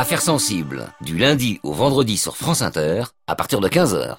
Affaires sensibles, du lundi au vendredi sur France Inter, à partir de 15h.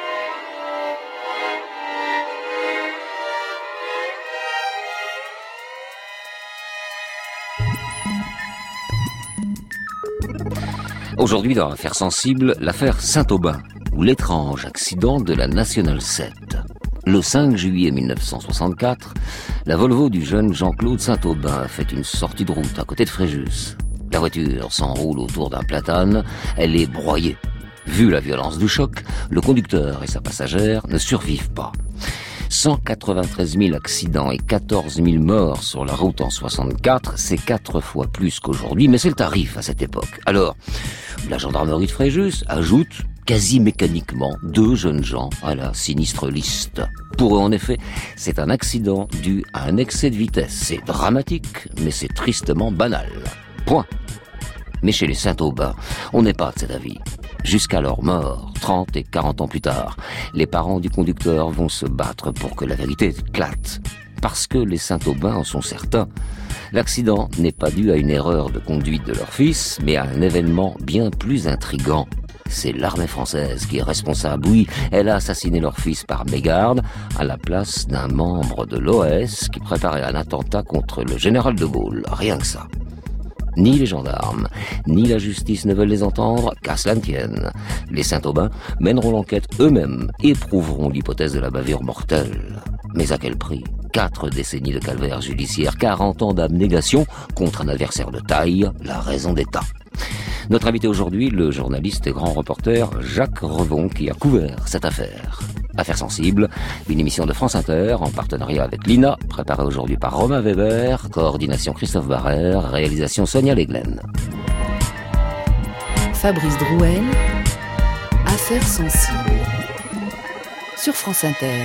Aujourd'hui, dans Affaires sensibles, l'affaire Saint-Aubin, ou l'étrange accident de la Nationale 7. Le 5 juillet 1964, la Volvo du jeune Jean-Claude Saint-Aubin fait une sortie de route à côté de Fréjus. La voiture s'enroule autour d'un platane, elle est broyée. Vu la violence du choc, le conducteur et sa passagère ne survivent pas. 193 000 accidents et 14 000 morts sur la route en 64, c'est 4 fois plus qu'aujourd'hui, mais c'est le tarif à cette époque. Alors, la gendarmerie de Fréjus ajoute quasi mécaniquement 2 jeunes gens à la sinistre liste. Pour eux, en effet, c'est un accident dû à un excès de vitesse. C'est dramatique, mais c'est tristement banal. Point. Mais chez les Saint-Aubin, on n'est pas de cet avis. Jusqu'à leur mort, 30 et 40 ans plus tard, les parents du conducteur vont se battre pour que la vérité éclate. Parce que les Saint-Aubin en sont certains. L'accident n'est pas dû à une erreur de conduite de leur fils, mais à un événement bien plus intrigant. C'est l'armée française qui est responsable. Oui, elle a assassiné leur fils par mégarde à la place d'un membre de l'OS qui préparait un attentat contre le général de Gaulle. Rien que ça. Ni les gendarmes, ni la justice ne veulent les entendre, qu'à cela ne tienne. Les Saint-Aubin mèneront l'enquête eux-mêmes et prouveront l'hypothèse de la bavure mortelle. Mais à quel prix ? 4 décennies de calvaire judiciaire, 40 ans d'abnégation contre un adversaire de taille, la raison d'État. Notre invité aujourd'hui, le journaliste et grand reporter Jacques Revon, qui a couvert cette affaire. Affaires sensibles, une émission de France Inter en partenariat avec l'INA, préparée aujourd'hui par Romain Weber, coordination Christophe Barrère, réalisation Sonia Leglen. Fabrice Drouel, Affaires sensibles, sur France Inter.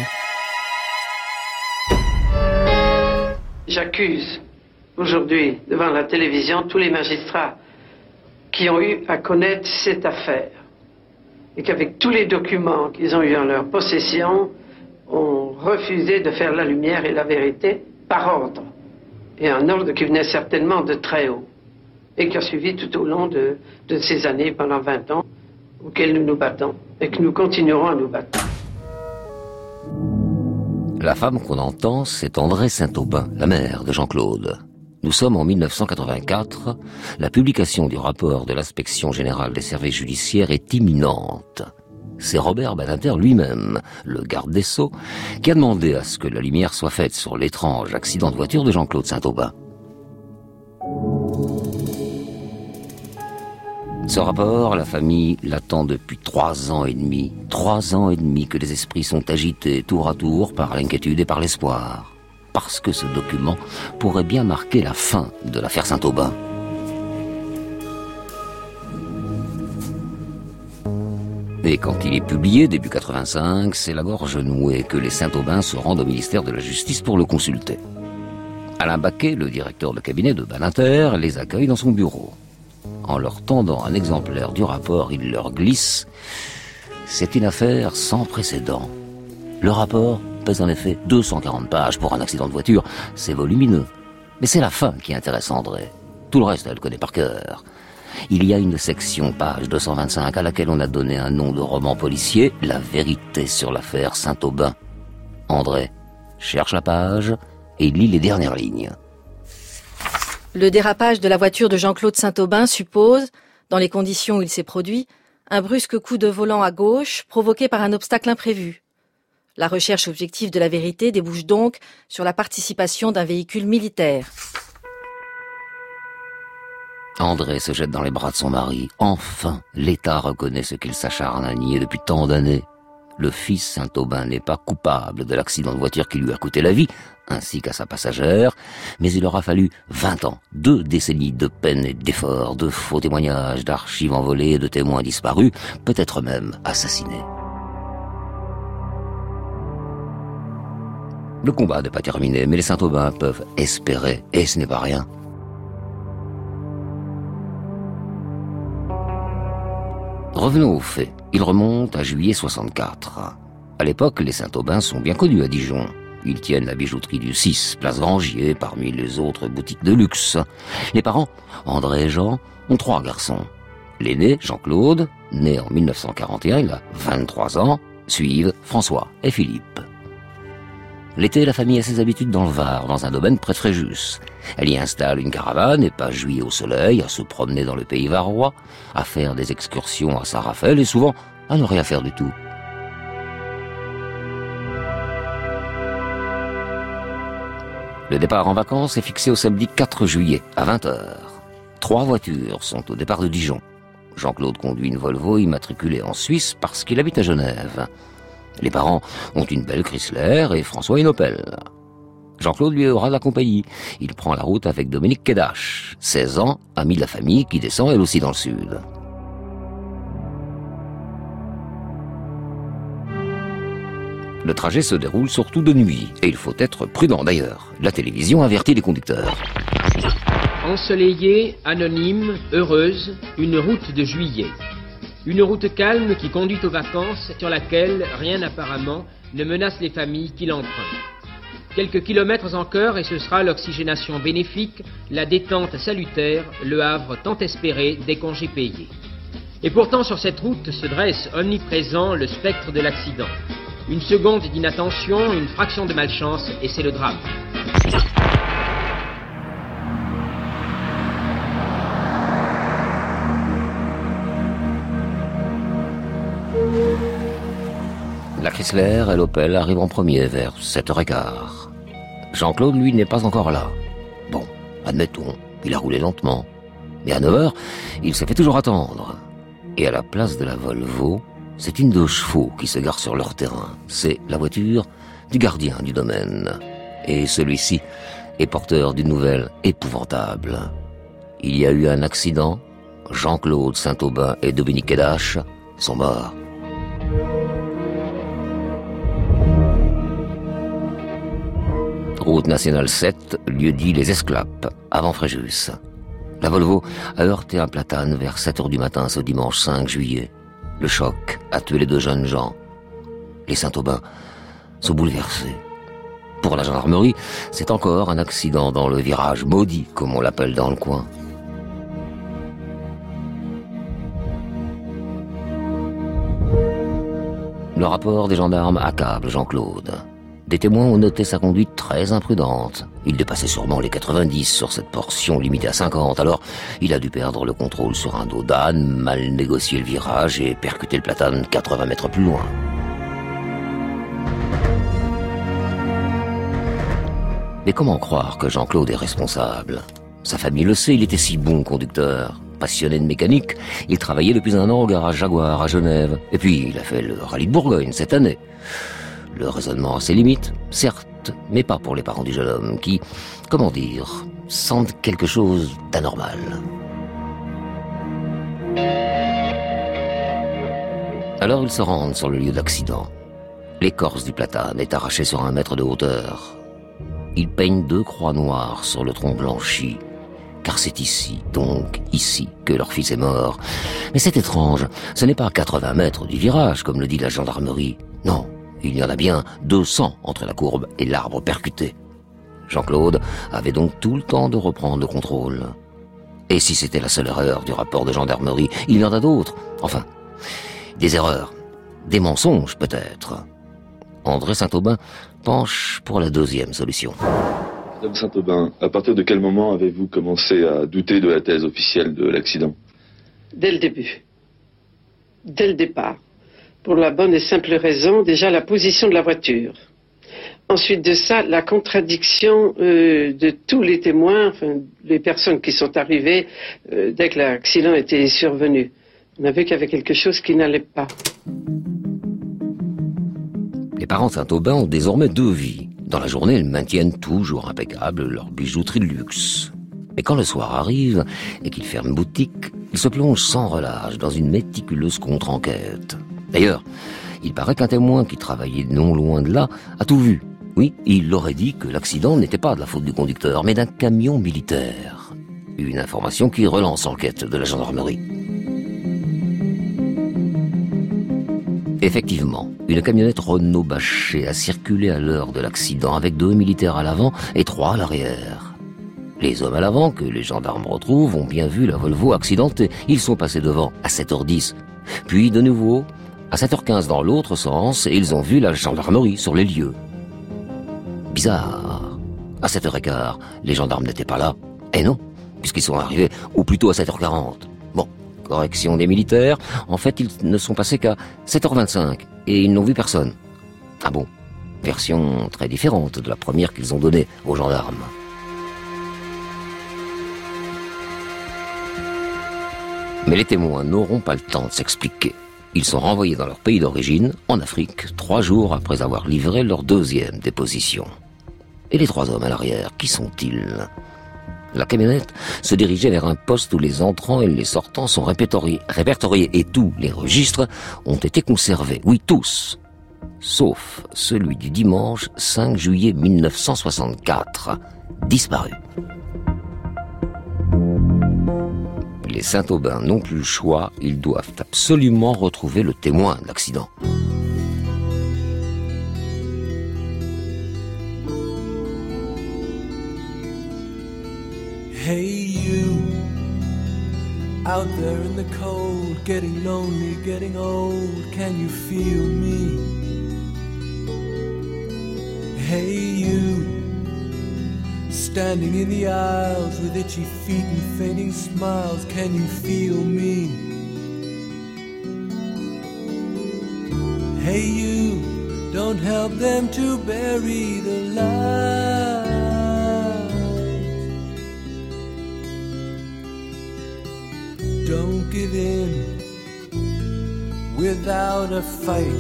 J'accuse aujourd'hui devant la télévision tous les magistrats qui ont eu à connaître cette affaire et qu'avec tous les documents qu'ils ont eu en leur possession, ont refusé de faire la lumière et la vérité par ordre. Et un ordre qui venait certainement de très haut et qui a suivi tout au long de ces années, pendant 20 ans, auxquelles nous nous battons et que nous continuerons à nous battre. La femme qu'on entend, c'est André Saint-Aubin, la mère de Jean-Claude. Nous sommes en 1984, la publication du rapport de l'inspection générale des services judiciaires est imminente. C'est Robert Badinter lui-même, le garde des Sceaux, qui a demandé à ce que la lumière soit faite sur l'étrange accident de voiture de Jean-Claude Saint-Aubin. Ce rapport, la famille l'attend depuis 3 ans et demi. 3 ans et demi que les esprits sont agités tour à tour par l'inquiétude et par l'espoir. Parce que ce document pourrait bien marquer la fin de l'affaire Saint-Aubin. Et quand il est publié, début 85, c'est la gorge nouée que les Saint-Aubin se rendent au ministère de la Justice pour le consulter. Alain Baquet, le directeur de cabinet de Badinter, les accueille dans son bureau. En leur tendant un exemplaire du rapport, il leur glisse « C'est une affaire sans précédent. Le rapport pèse en effet 240 pages pour un accident de voiture, c'est volumineux. Mais c'est la fin qui intéresse André. Tout le reste, elle connaît par cœur. Il y a une section, page 225, à laquelle on a donné un nom de roman policier, La vérité sur l'affaire Saint-Aubin. André cherche la page et lit les dernières lignes. Le dérapage de la voiture de Jean-Claude Saint-Aubin suppose, dans les conditions où il s'est produit, un brusque coup de volant à gauche provoqué par un obstacle imprévu. La recherche objective de la vérité débouche donc sur la participation d'un véhicule militaire. André se jette dans les bras de son mari. Enfin, l'État reconnaît ce qu'il s'acharne à nier depuis tant d'années. Le fils Saint-Aubin n'est pas coupable de l'accident de voiture qui lui a coûté la vie, ainsi qu'à sa passagère, mais il aura fallu 20 ans, 2 décennies de peine et d'efforts, de faux témoignages, d'archives envolées, de témoins disparus, peut-être même assassinés. Le combat n'est pas terminé, mais les Saint-Aubin peuvent espérer, et ce n'est pas rien. Revenons aux faits. Il remonte à juillet 64. À l'époque, les Saint-Aubin sont bien connus à Dijon. Ils tiennent la bijouterie du 6, place Grangier, parmi les autres boutiques de luxe. Les parents, André et Jean, ont 3 garçons. L'aîné, Jean-Claude, né en 1941, il a 23 ans, suivent François et Philippe. L'été, la famille a ses habitudes dans le Var, dans un domaine près de Fréjus. Elle y installe une caravane et passe juillet au soleil, à se promener dans le pays varois, à faire des excursions à Saint-Raphaël et souvent à ne rien faire du tout. Le départ en vacances est fixé au samedi 4 juillet, à 20h. 3 voitures sont au départ de Dijon. Jean-Claude conduit une Volvo immatriculée en Suisse parce qu'il habite à Genève. Les parents ont une belle Chrysler et François une Opel. Jean-Claude lui aura de la compagnie. Il prend la route avec Dominique Kedache, 16 ans, amie de la famille qui descend elle aussi dans le sud. Le trajet se déroule surtout de nuit, et il faut être prudent d'ailleurs. La télévision avertit les conducteurs. Ensoleillée, anonyme, heureuse, une route de juillet. Une route calme qui conduit aux vacances, sur laquelle rien apparemment ne menace les familles qui l'empruntent. Quelques kilomètres encore et ce sera l'oxygénation bénéfique, la détente salutaire, le havre tant espéré des congés payés. Et pourtant sur cette route se dresse omniprésent le spectre de l'accident. Une seconde d'inattention, une fraction de malchance et c'est le drame. La Chrysler et l'Opel arrivent en premier vers 7h15. Jean-Claude, lui, n'est pas encore là. Bon, admettons, il a roulé lentement. Mais à 9h, il se fait toujours attendre. Et à la place de la Volvo, c'est une 2 chevaux qui se gare sur leur terrain. C'est la voiture du gardien du domaine. Et celui-ci est porteur d'une nouvelle épouvantable. Il y a eu un accident. Jean-Claude Saint-Aubin et Dominique Kedache sont morts. Route nationale 7, lieu-dit Les Esclapes, avant Fréjus. La Volvo a heurté un platane vers 7h du matin ce dimanche 5 juillet. Le choc a tué les 2 jeunes gens. Les Saint-Aubin sont bouleversés. Pour la gendarmerie, c'est encore un accident dans le virage maudit, comme on l'appelle dans le coin. Le rapport des gendarmes accable Jean-Claude. Des témoins ont noté sa conduite très imprudente. Il dépassait sûrement les 90 sur cette portion limitée à 50. Alors, il a dû perdre le contrôle sur un dos d'âne, mal négocier le virage et percuter le platane 80 mètres plus loin. Mais comment croire que Jean-Claude est responsable? Sa famille le sait, il était si bon conducteur. Passionné de mécanique, il travaillait depuis 1 an au garage Jaguar à Genève. Et puis, il a fait le rallye de Bourgogne cette année. Le raisonnement a ses limites, certes, mais pas pour les parents du jeune homme qui, comment dire, sentent quelque chose d'anormal. Alors ils se rendent sur le lieu d'accident. L'écorce du platane est arrachée sur 1 mètre de hauteur. Ils peignent 2 croix noires sur le tronc blanchi, car c'est ici, donc ici, que leur fils est mort. Mais c'est étrange, ce n'est pas à 80 mètres du virage, comme le dit la gendarmerie. Non. Il y en a bien 200 entre la courbe et l'arbre percuté. Jean-Claude avait donc tout le temps de reprendre le contrôle. Et si c'était la seule erreur du rapport de gendarmerie, il y en a d'autres. Enfin, des erreurs, des mensonges peut-être. André Saint-Aubin penche pour la 2e solution. Madame Saint-Aubin, à partir de quel moment avez-vous commencé à douter de la thèse officielle de l'accident? Dès le début. Dès le départ. Pour la bonne et simple raison, déjà la position de la voiture. Ensuite de ça, la contradiction de tous les témoins, enfin, les personnes qui sont arrivées dès que l'accident était survenu. On a vu qu'il y avait quelque chose qui n'allait pas. Les parents de Saint-Aubin ont désormais 2 vies. Dans la journée, ils maintiennent toujours impeccable leur bijouterie de luxe. Mais quand le soir arrive et qu'ils ferment boutique, ils se plongent sans relâche dans une méticuleuse contre-enquête. D'ailleurs, il paraît qu'un témoin qui travaillait non loin de là a tout vu. Oui, il aurait dit que l'accident n'était pas de la faute du conducteur, mais d'un camion militaire. Une information qui relance l'enquête de la gendarmerie. Effectivement, une camionnette Renault bâchée a circulé à l'heure de l'accident avec 2 militaires à l'avant et 3 à l'arrière. Les hommes à l'avant, que les gendarmes retrouvent, ont bien vu la Volvo accidentée. Ils sont passés devant à 7h10. Puis, de nouveau, à 7h15 dans l'autre sens, et ils ont vu la gendarmerie sur les lieux. Bizarre. À 7h15, les gendarmes n'étaient pas là. Eh non, puisqu'ils sont arrivés, ou plutôt à 7h40. Bon, correction des militaires, en fait, ils ne sont passés qu'à 7h25, et ils n'ont vu personne. Ah bon? Version très différente de la première qu'ils ont donnée aux gendarmes. Mais les témoins n'auront pas le temps de s'expliquer. Ils sont renvoyés dans leur pays d'origine, en Afrique, 3 jours après avoir livré leur 2e déposition. Et les 3 hommes à l'arrière, qui sont-ils? La camionnette se dirigeait vers un poste où les entrants et les sortants sont répertoriés et tous les registres ont été conservés. Oui, tous. Sauf celui du dimanche 5 juillet 1964, disparu. Les Saint-Aubin n'ont plus le choix, ils doivent absolument retrouver le témoin de l'accident. Hey you, out there in the cold, getting lonely, getting old, can you feel me? Hey you, standing in the aisles with itchy feet and fainting smiles, can you feel me? Hey you, don't help them to bury the light. Don't give in without a fight.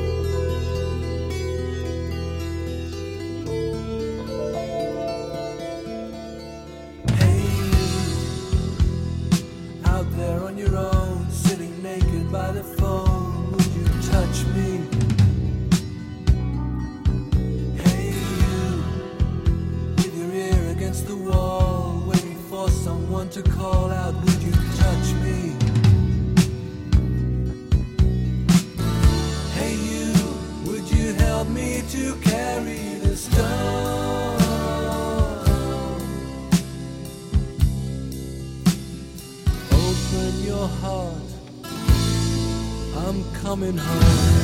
To call out, would you touch me? Hey you, would you help me to carry the stone? Open your heart, I'm coming home.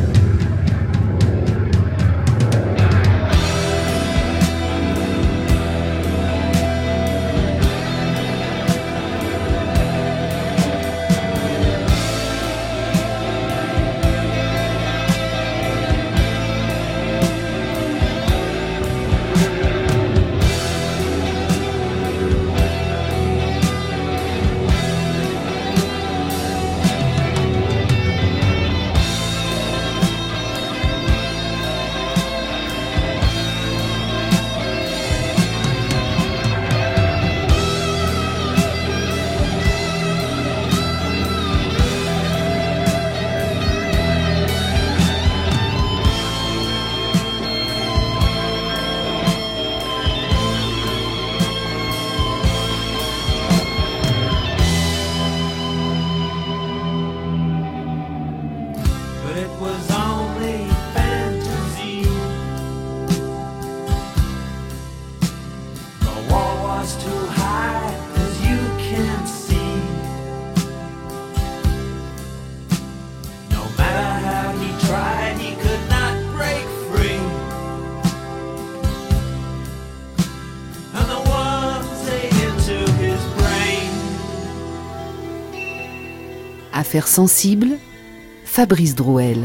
Affaires sensibles, Fabrice Drouel.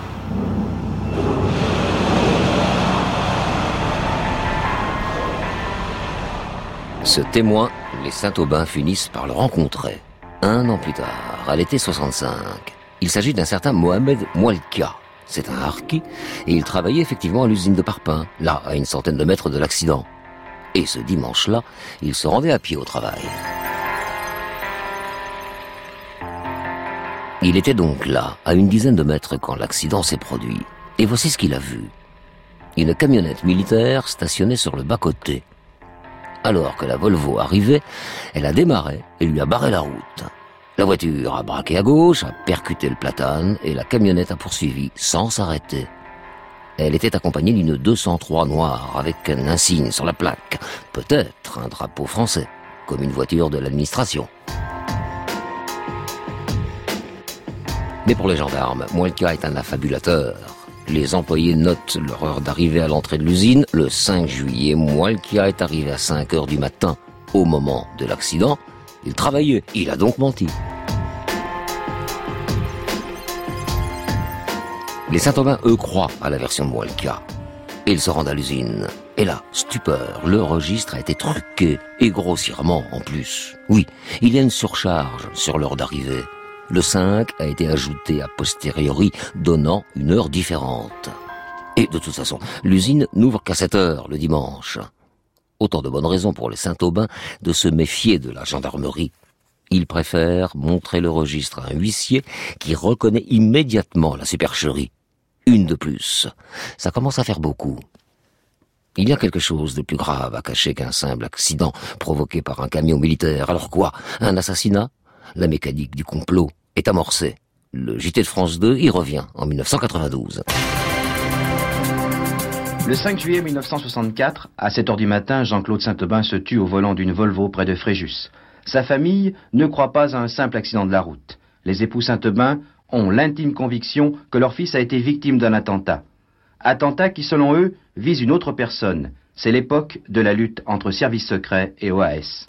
Ce témoin, les Saint-Aubin finissent par le rencontrer. 1 an plus tard, à l'été 65. Il s'agit d'un certain Mohamed Moualka. C'est un harki et il travaillait effectivement à l'usine de parpaing, là, à une centaine de mètres de l'accident. Et ce dimanche-là, il se rendait à pied au travail. Il était donc là, à une dizaine de mètres quand l'accident s'est produit. Et voici ce qu'il a vu. Une camionnette militaire stationnée sur le bas-côté. Alors que la Volvo arrivait, elle a démarré et lui a barré la route. La voiture a braqué à gauche, a percuté le platane et la camionnette a poursuivi sans s'arrêter. Elle était accompagnée d'une 203 noire avec un insigne sur la plaque, peut-être un drapeau français, comme une voiture de l'administration. Mais pour les gendarmes, Muelka est un affabulateur. Les employés notent leur heure d'arrivée à l'entrée de l'usine. Le 5 juillet, Muelka est arrivé à 5 heures du matin, au moment de l'accident. Il travaillait, il a donc menti. Les Saint-Aubin, eux, croient à la version de Muelka. Ils se rendent à l'usine. Et là, stupeur, le registre a été truqué, et grossièrement en plus. Oui, il y a une surcharge sur l'heure d'arrivée. Le 5 a été ajouté a posteriori, donnant une heure différente. Et de toute façon, l'usine n'ouvre qu'à 7 heures le dimanche. Autant de bonnes raisons pour les Saint-Aubin de se méfier de la gendarmerie. Ils préfèrent montrer le registre à un huissier qui reconnaît immédiatement la supercherie. Une de plus. Ça commence à faire beaucoup. Il y a quelque chose de plus grave à cacher qu'un simple accident provoqué par un camion militaire. Alors quoi? Un assassinat? La mécanique du complot est amorcée. Le JT de France 2 y revient en 1992. Le 5 juillet 1964, à 7 heures du matin, Jean-Claude Saint-Aubin se tue au volant d'une Volvo près de Fréjus. Sa famille ne croit pas à un simple accident de la route. Les époux Saint-Aubin ont l'intime conviction que leur fils a été victime d'un attentat. Attentat qui, selon eux, vise une autre personne. C'est l'époque de la lutte entre services secrets et OAS.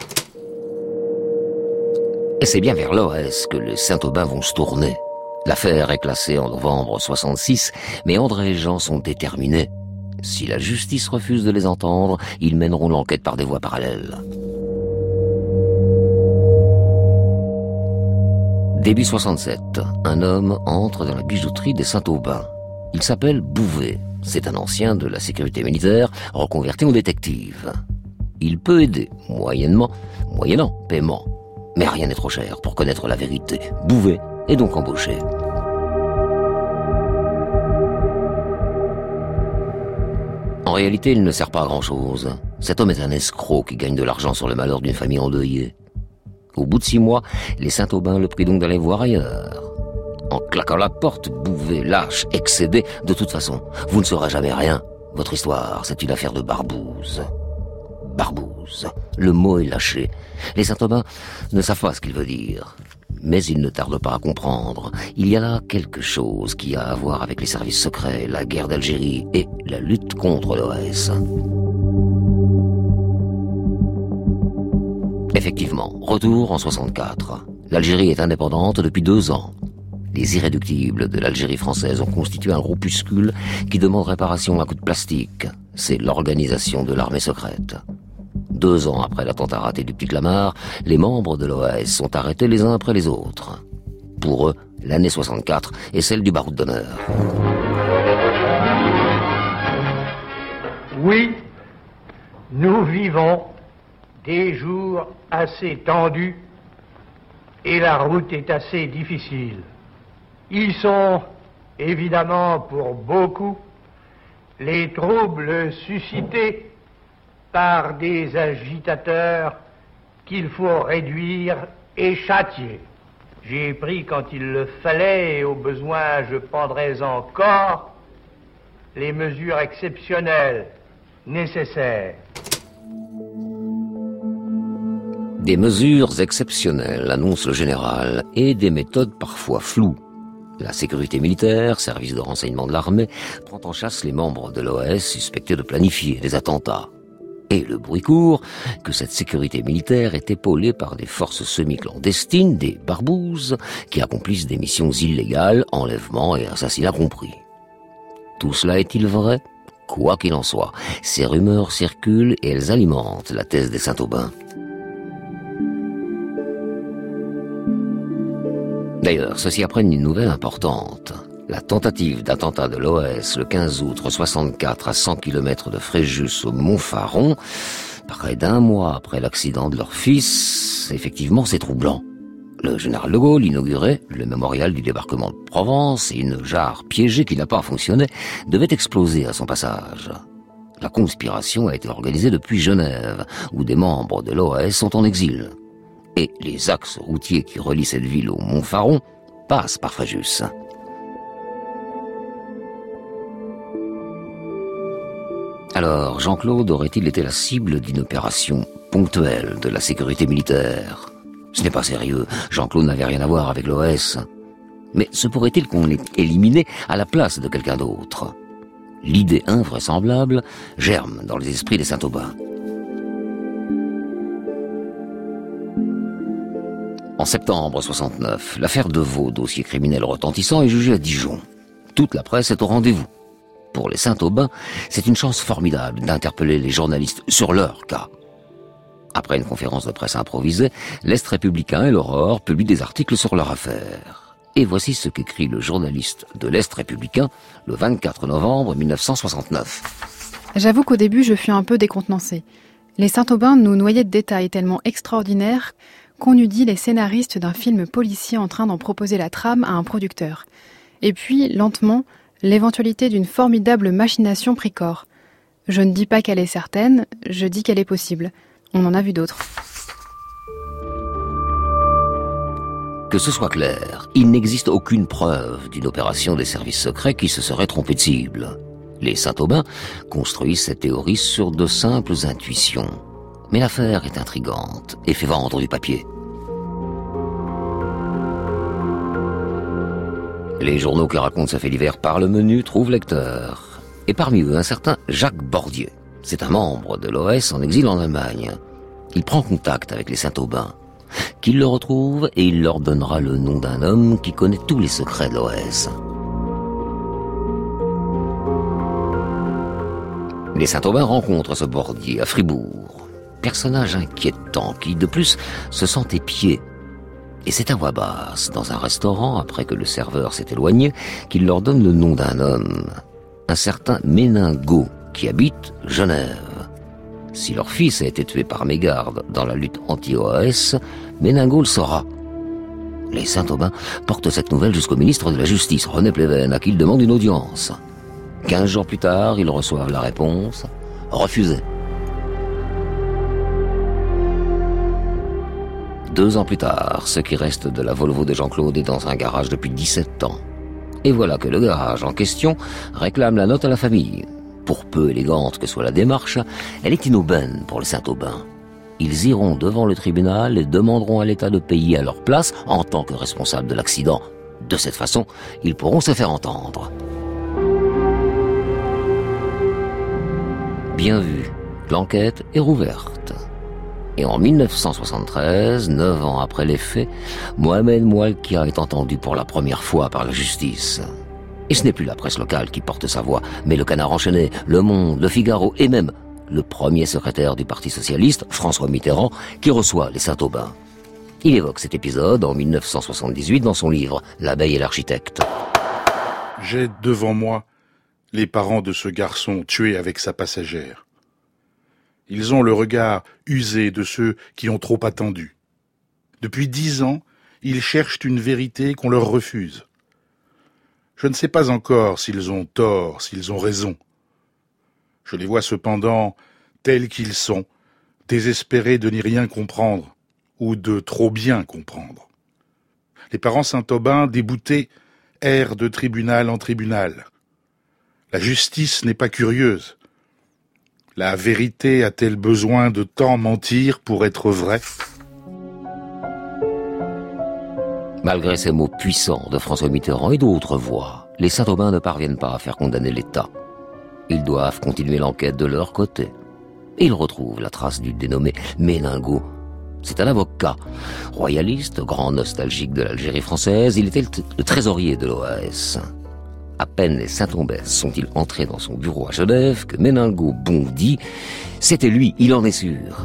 Et c'est bien vers l'OAS que les Saint-Aubin vont se tourner. L'affaire est classée en novembre 66, mais André et Jean sont déterminés. Si la justice refuse de les entendre, ils mèneront l'enquête par des voies parallèles. Début 67, un homme entre dans la bijouterie des Saint-Aubin. Il s'appelle Bouvet. C'est un ancien de la sécurité militaire, reconverti en détective. Il peut aider, moyennement, moyennant paiement. Mais rien n'est trop cher pour connaître la vérité. Bouvet est donc embauché. En réalité, il ne sert pas à grand-chose. Cet homme est un escroc qui gagne de l'argent sur le malheur d'une famille endeuillée. Au bout de 6 mois, les Saint-Aubin le prient donc d'aller voir ailleurs. En claquant la porte, Bouvet, lâche, excédé. De toute façon, vous ne saurez jamais rien. Votre histoire, c'est une affaire de barbouze. Barbouze. Le mot est lâché. Les Saint-Aubin ne savent pas ce qu'il veut dire. Mais ils ne tardent pas à comprendre. Il y a là quelque chose qui a à voir avec les services secrets, la guerre d'Algérie et la lutte contre l'OAS. Effectivement, retour en 64. L'Algérie est indépendante depuis 2 ans. Les irréductibles de l'Algérie française ont constitué un groupuscule qui demande réparation à coups de plastique. C'est l'organisation de l'armée secrète. 2 ans après l'attentat raté du Petit Clamart, les membres de l'OAS sont arrêtés les uns après les autres. Pour eux, l'année 64 est celle du baroud d'honneur. Oui, nous vivons des jours assez tendus et la route est assez difficile. Ils sont évidemment pour beaucoup les troubles suscités par des agitateurs qu'il faut réduire et châtier. J'ai pris quand il le fallait et au besoin je prendrai encore les mesures exceptionnelles nécessaires. Des mesures exceptionnelles, annonce le général, et des méthodes parfois floues. La sécurité militaire, service de renseignement de l'armée, prend en chasse les membres de l'OAS suspectés de planifier des attentats. Et le bruit court que cette sécurité militaire est épaulée par des forces semi-clandestines, des barbouzes, qui accomplissent des missions illégales, enlèvements et assassinats compris. Tout cela est-il vrai? Quoi qu'il en soit, ces rumeurs circulent et elles alimentent la thèse des Saint-Aubin. D'ailleurs, ceux-ci apprennent une nouvelle importante. La tentative d'attentat de l'OAS le 15 août 64 à 100 km de Fréjus au Montfaron, près d'1 mois après l'accident de leur fils, effectivement c'est troublant. Le général de Gaulle inaugurait le mémorial du débarquement de Provence et une jarre piégée qui n'a pas fonctionné devait exploser à son passage. La conspiration a été organisée depuis Genève, où des membres de l'OAS sont en exil. Et les axes routiers qui relient cette ville au Montfaron passent par Fréjus. Alors, Jean-Claude aurait-il été la cible d'une opération ponctuelle de la sécurité militaire? Ce n'est pas sérieux, Jean-Claude n'avait rien à voir avec l'OS. Mais se pourrait-il qu'on l'ait éliminé à la place de quelqu'un d'autre? L'idée invraisemblable germe dans les esprits des Saint-Aubin. En septembre 69, l'affaire Deveau, dossier criminel retentissant, est jugée à Dijon. Toute la presse est au rendez-vous. Pour les Saint-Aubin, c'est une chance formidable d'interpeller les journalistes sur leur cas. Après une conférence de presse improvisée, l'Est républicain et l'Aurore publient des articles sur leur affaire. Et voici ce qu'écrit le journaliste de l'Est républicain le 24 novembre 1969. J'avoue qu'au début, je fus un peu décontenancé. Les Saint-Aubin nous noyaient de détails tellement extraordinaires qu'on eût dit les scénaristes d'un film policier en train d'en proposer la trame à un producteur. Et puis, lentement, l'éventualité d'une formidable machination prit corps. Je ne dis pas qu'elle est certaine, je dis qu'elle est possible. On en a vu d'autres. Que ce soit clair, il n'existe aucune preuve d'une opération des services secrets qui se serait trompée de cible. Les Saint-Aubin construisent cette théorie sur de simples intuitions. Mais l'affaire est intrigante et fait vendre du papier. Les journaux qui racontent ce fait divers par le menu trouvent lecteurs. Et parmi eux, un certain Jacques Bordier. C'est un membre de l'OS en exil en Allemagne. Il prend contact avec les Saint-Aubin, qu'il le retrouve et il leur donnera le nom d'un homme qui connaît tous les secrets de l'OS. Les Saint-Aubin rencontrent ce Bordier à Fribourg. Personnage inquiétant qui, de plus, se sent épié. Et c'est à voix basse, dans un restaurant, après que le serveur s'est éloigné, qu'il leur donne le nom d'un homme, un certain Méningot, qui habite Genève. Si leur fils a été tué par mégarde dans la lutte anti-OAS, Méningot le saura. Les Saint-Aubin portent cette nouvelle jusqu'au ministre de la Justice, René Pleven, à qui ils demandent une audience. 15 jours plus tard, ils reçoivent la réponse « refusée ». 2 ans plus tard, ce qui reste de la Volvo de Jean-Claude est dans un garage depuis 17 ans. Et voilà que le garage en question réclame la note à la famille. Pour peu élégante que soit la démarche, elle est inaubaine pour les Saint-Aubin. Ils iront devant le tribunal et demanderont à l'État de payer à leur place en tant que responsable de l'accident. De cette façon, ils pourront se faire entendre. Bien vu, l'enquête est rouverte. Et en 1973, 9 ans après les faits, Mohamed Moualkia est entendu pour la première fois par la justice. Et ce n'est plus la presse locale qui porte sa voix, mais le Canard enchaîné, Le Monde, Le Figaro et même le premier secrétaire du Parti socialiste, François Mitterrand, qui reçoit les Saint-Aubin. Il évoque cet épisode en 1978 dans son livre « L'abeille et l'architecte ». J'ai devant moi les parents de ce garçon tué avec sa passagère. Ils ont le regard usé de ceux qui ont trop attendu. Depuis 10 ans, ils cherchent une vérité qu'on leur refuse. Je ne sais pas encore s'ils ont tort, s'ils ont raison. Je les vois cependant tels qu'ils sont, désespérés de n'y rien comprendre, ou de trop bien comprendre. Les parents Saint-Aubin, déboutés, errent de tribunal en tribunal. La justice n'est pas curieuse. La vérité a-t-elle besoin de tant mentir pour être vraie ? Malgré ces mots puissants de François Mitterrand et d'autres voix, les Saint-Aubin ne parviennent pas à faire condamner l'État. Ils doivent continuer l'enquête de leur côté. Et ils retrouvent la trace du dénommé Méningot. C'est un avocat, royaliste, grand nostalgique de l'Algérie française. Il était le trésorier de l'OAS. À peine les Saint-Aubin sont-ils entrés dans son bureau à Genève que Méningot bondit. C'était lui, il en est sûr.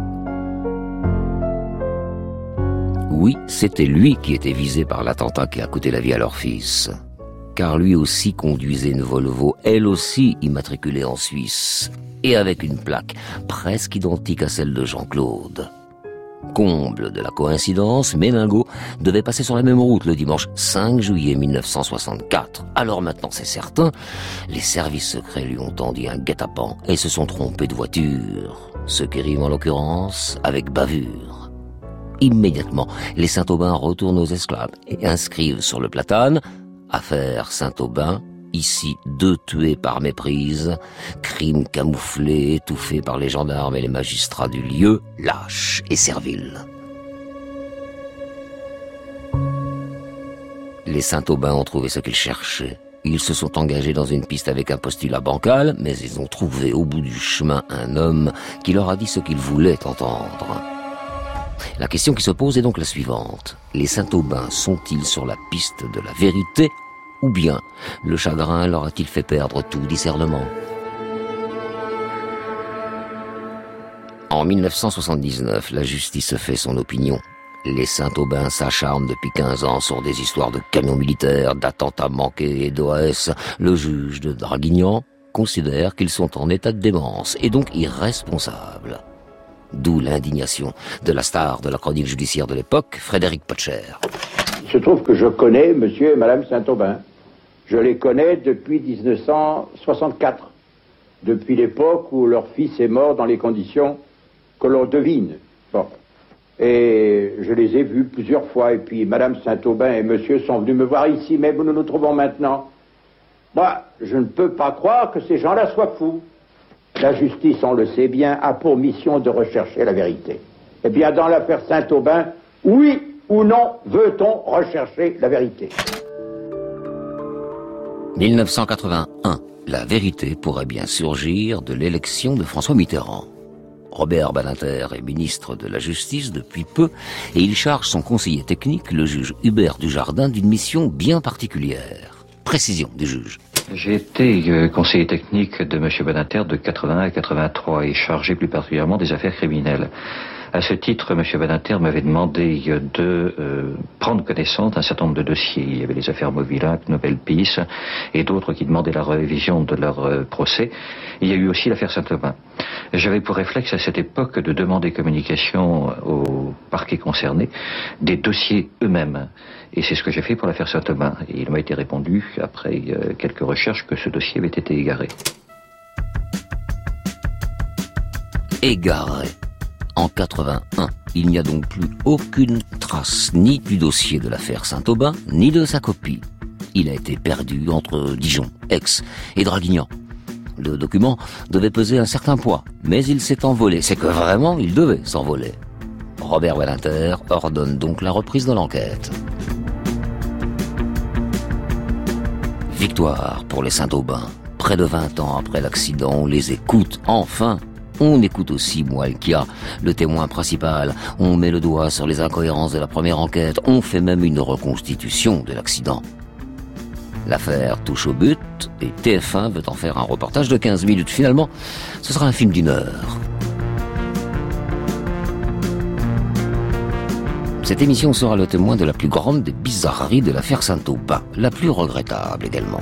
Oui, c'était lui qui était visé par l'attentat qui a coûté la vie à leur fils. Car lui aussi conduisait une Volvo, elle aussi immatriculée en Suisse, et avec une plaque presque identique à celle de Jean-Claude. Comble de la coïncidence, Méningot devait passer sur la même route le dimanche 5 juillet 1964. Alors maintenant, c'est certain, les services secrets lui ont tendu un guet-apens et se sont trompés de voiture. Ce qui rime en l'occurrence avec bavure. Immédiatement, les Saint-Aubin retournent aux esclaves et inscrivent sur le platane « Affaire Saint-Aubin, Ici, 2 tués par méprise, crime camouflé, étouffé par les gendarmes et les magistrats du lieu, lâches et serviles. Les Saint-Aubin ont trouvé ce qu'ils cherchaient. Ils se sont engagés dans une piste avec un postulat bancal, mais ils ont trouvé au bout du chemin un homme qui leur a dit ce qu'ils voulaient entendre. La question qui se pose est donc la suivante. Les Saint-Aubin sont-ils sur la piste de la vérité, ou bien le chagrin leur a-t-il fait perdre tout discernement? En 1979, la justice fait son opinion. Les Saint-Aubin s'acharnent depuis 15 ans sur des histoires de camions militaires, d'attentats manqués et d'OS. Le juge de Draguignan considère qu'ils sont en état de démence et donc irresponsables. D'où l'indignation de la star de la chronique judiciaire de l'époque, Frédéric Potcher. Il se trouve que je connais monsieur et madame Saint-Aubin. Je les connais depuis 1964, depuis l'époque où leur fils est mort dans les conditions que l'on devine. Bon. Et je les ai vus plusieurs fois, et puis madame Saint-Aubin et monsieur sont venus me voir ici, mais où nous nous trouvons maintenant. Moi, je ne peux pas croire que ces gens-là soient fous. La justice, on le sait bien, a pour mission de rechercher la vérité. Eh bien, dans l'affaire Saint-Aubin, oui ou non veut-on rechercher la vérité? 1981, la vérité pourrait bien surgir de l'élection de François Mitterrand. Robert Badinter est ministre de la Justice depuis peu et il charge son conseiller technique, le juge Hubert Dujardin, d'une mission bien particulière. Précision du juge. J'ai été conseiller technique de M. Badinter de 81 à 83 et chargé plus particulièrement des affaires criminelles. À ce titre, M. Badinter m'avait demandé de prendre connaissance d'un certain nombre de dossiers. Il y avait les affaires Movillac, Nobel Peace et d'autres qui demandaient la révision de leur procès. Il y a eu aussi l'affaire Saint-Aubin. J'avais pour réflexe à cette époque de demander communication au parquet concerné des dossiers eux-mêmes. Et c'est ce que j'ai fait pour l'affaire Saint-Aubin. Et il m'a été répondu, après quelques recherches, que ce dossier avait été égaré. Égaré. En 81, il n'y a donc plus aucune trace ni du dossier de l'affaire Saint-Aubin, ni de sa copie. Il a été perdu entre Dijon, Aix et Draguignan. Le document devait peser un certain poids, mais il s'est envolé. C'est que vraiment, il devait s'envoler. Robert Badinter ordonne donc la reprise de l'enquête. Victoire pour les Saint-Aubin. Près de 20 ans après l'accident, on les écoute enfin. On écoute aussi Moalkia, le témoin principal. On met le doigt sur les incohérences de la première enquête. On fait même une reconstitution de l'accident. L'affaire touche au but et TF1 veut en faire un reportage de 15 minutes. Finalement, ce sera un film d'1 heure. Cette émission sera le témoin de la plus grande des bizarreries de l'affaire Saint-Aubin, la plus regrettable également.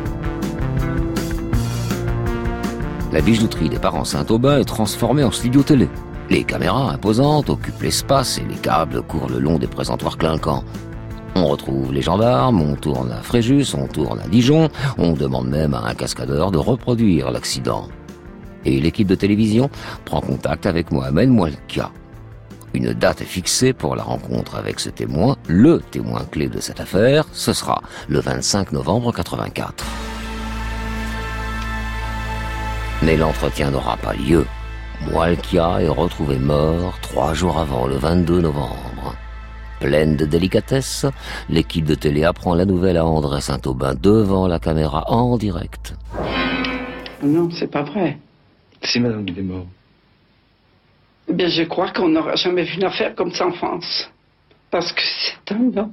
La bijouterie des parents Saint-Aubin est transformée en studio télé. Les caméras imposantes occupent l'espace et les câbles courent le long des présentoirs clinquants. On retrouve les gendarmes, on tourne à Fréjus, on tourne à Dijon, on demande même à un cascadeur de reproduire l'accident. Et l'équipe de télévision prend contact avec Mohamed Moalkia. Une date est fixée pour la rencontre avec ce témoin, le témoin clé de cette affaire, ce sera le 25 novembre 84. Mais l'entretien n'aura pas lieu. Moalkia est retrouvé mort 3 jours avant, le 22 novembre. Pleine de délicatesse, l'équipe de télé apprend la nouvelle à André Saint-Aubin devant la caméra en direct. Non, c'est pas vrai. Si madame il est mort. Eh bien, je crois qu'on n'aura jamais vu une affaire comme ça en France. Parce que c'est un homme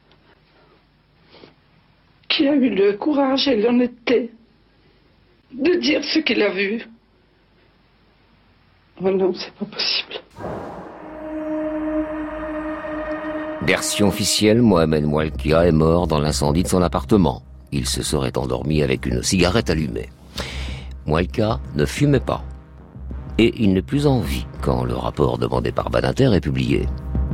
qui a eu le courage et l'honnêteté de dire ce qu'il a vu. Oh non, c'est pas possible. Version officielle, Mohamed Moalkia est mort dans l'incendie de son appartement. Il se serait endormi avec une cigarette allumée. Moalkia ne fumait pas. Et il n'est plus en vie quand le rapport demandé par Badinter est publié.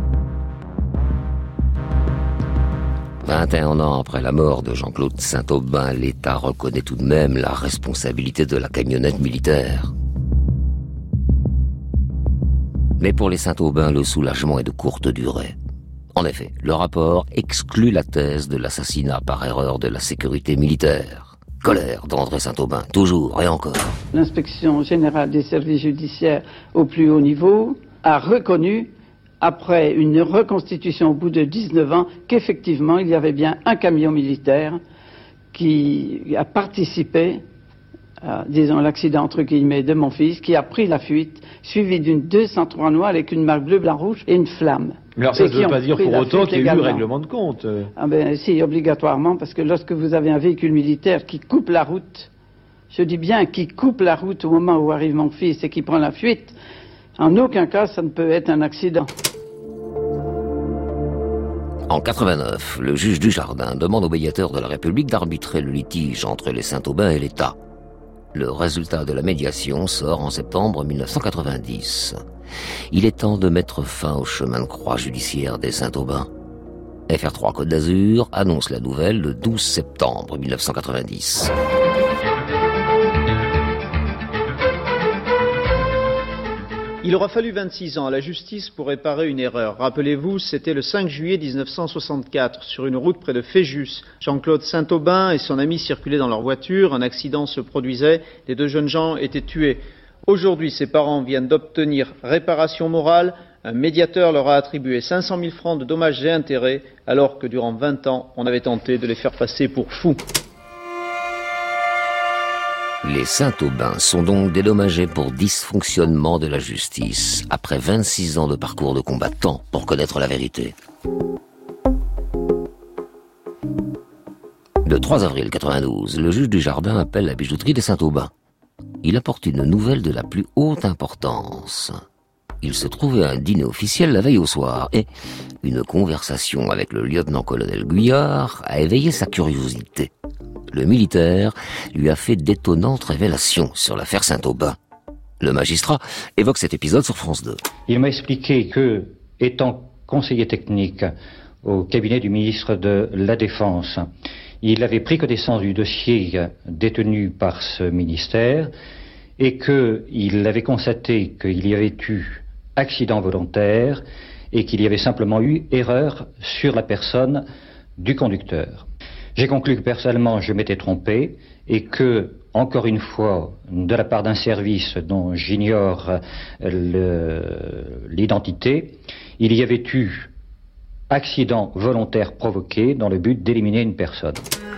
21 ans après la mort de Jean-Claude Saint-Aubin, l'État reconnaît tout de même la responsabilité de la camionnette militaire. Mais pour les Saint-Aubin, le soulagement est de courte durée. En effet, le rapport exclut la thèse de l'assassinat par erreur de la sécurité militaire. colère d'André Saint-Aubin, toujours et encore. L'inspection générale des services judiciaires au plus haut niveau a reconnu, après une reconstitution au bout de 19 ans, qu'effectivement il y avait bien un camion militaire qui a participé à, disons, l'accident entre guillemets de mon fils, qui a pris la fuite, suivi d'une 203 noire avec une marque bleu, blanc, rouge et une flamme. Mais alors ça ne veut pas dire pour autant qu'il y a eu règlement de compte. Ah ben si, obligatoirement, parce que lorsque vous avez un véhicule militaire qui coupe la route, je dis bien qui coupe la route au moment où arrive mon fils et qui prend la fuite, en aucun cas ça ne peut être un accident. En 89, le juge Dujardin demande au médiateur de la République d'arbitrer le litige entre les Saint-Aubin et l'État. Le résultat de la médiation sort en septembre 1990. Il est temps de mettre fin au chemin de croix judiciaire des Saint-Aubin. FR3 Côte d'Azur annonce la nouvelle le 12 septembre 1990. Il aura fallu 26 ans à la justice pour réparer une erreur. Rappelez-vous, c'était le 5 juillet 1964, sur une route près de Fréjus. Jean-Claude Saint-Aubin et son ami circulaient dans leur voiture, un accident se produisait, les deux jeunes gens étaient tués. Aujourd'hui, ses parents viennent d'obtenir réparation morale, un médiateur leur a attribué 500 000 francs de dommages et intérêts, alors que durant 20 ans, on avait tenté de les faire passer pour fous. Les Saint-Aubin sont donc dédommagés pour dysfonctionnement de la justice, après 26 ans de parcours de combattants pour connaître la vérité. Le 3 avril 92, le juge Dujardin appelle la bijouterie des Saint-Aubin. Il apporte une nouvelle de la plus haute importance. Il se trouvait à un dîner officiel la veille au soir et une conversation avec le lieutenant-colonel Guyard a éveillé sa curiosité. Le militaire lui a fait d'étonnantes révélations sur l'affaire Saint-Aubin. Le magistrat évoque cet épisode sur France 2. Il m'a expliqué que, étant conseiller technique au cabinet du ministre de la Défense, il avait pris connaissance du dossier détenu par ce ministère et qu'il avait constaté qu'il y avait eu accident volontaire et qu'il y avait simplement eu erreur sur la personne du conducteur. J'ai conclu que personnellement je m'étais trompé et que, encore une fois, de la part d'un service dont j'ignore l'identité, il y avait eu accident volontaire provoqué dans le but d'éliminer une personne.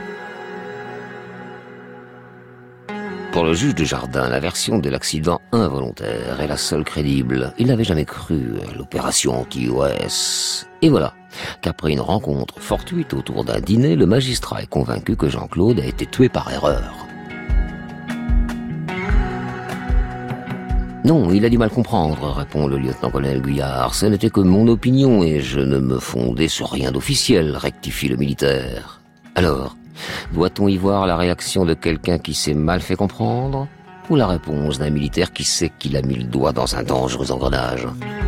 Pour le juge Dujardin, la version de l'accident involontaire est la seule crédible. Il n'avait jamais cru à l'opération anti-OS. Et voilà qu'après une rencontre fortuite autour d'un dîner, le magistrat est convaincu que Jean-Claude a été tué par erreur. Non, il a du mal comprendre, répond le lieutenant-colonel Guyard. Ce n'était que mon opinion et je ne me fondais sur rien d'officiel, rectifie le militaire. Alors, doit-on y voir la réaction de quelqu'un qui s'est mal fait comprendre, ou la réponse d'un militaire qui sait qu'il a mis le doigt dans un dangereux engrenage?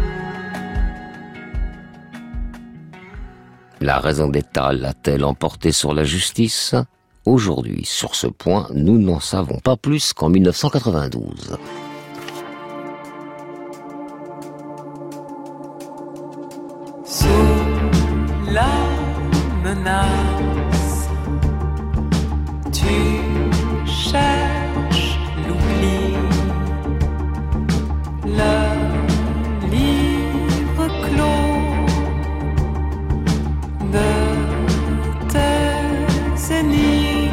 La raison d'État l'a-t-elle emporté sur la justice? Aujourd'hui, sur ce point, nous n'en savons pas plus qu'en 1992. Sous la menace, tu cherches l'oubli, le livre clos de tes énigmes,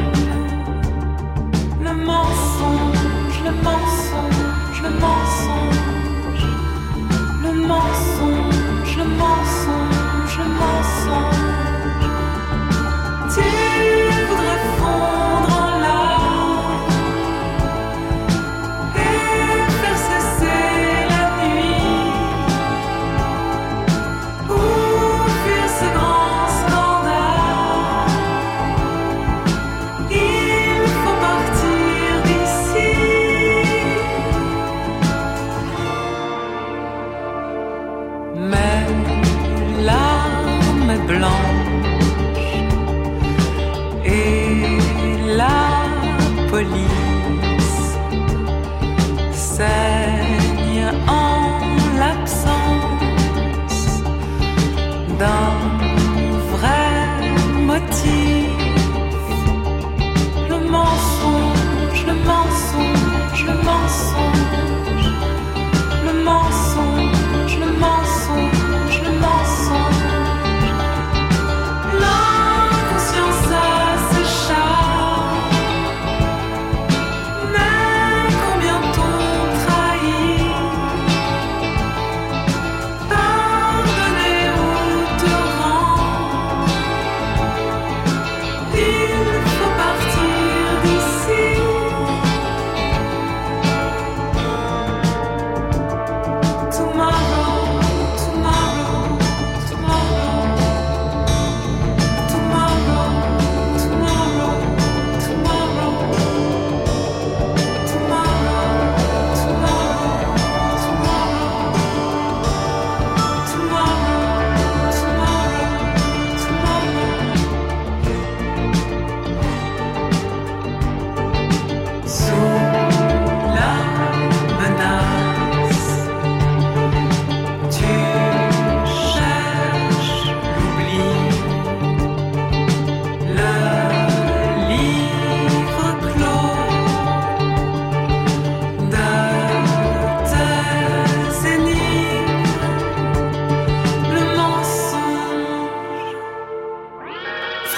le mensonge, le mensonge, le mensonge, le mensonge, le mensonge, le mensonge. Tu voudrais fondre en larmes et faire cesser la nuit, ou fuir ce grand scandale. Il faut partir d'ici. Mais l'arme blanche et la police saignent en l'absence d'un vrai motif. Le mensonge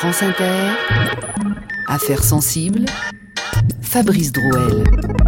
France Inter, Affaires sensibles, Fabrice Drouel.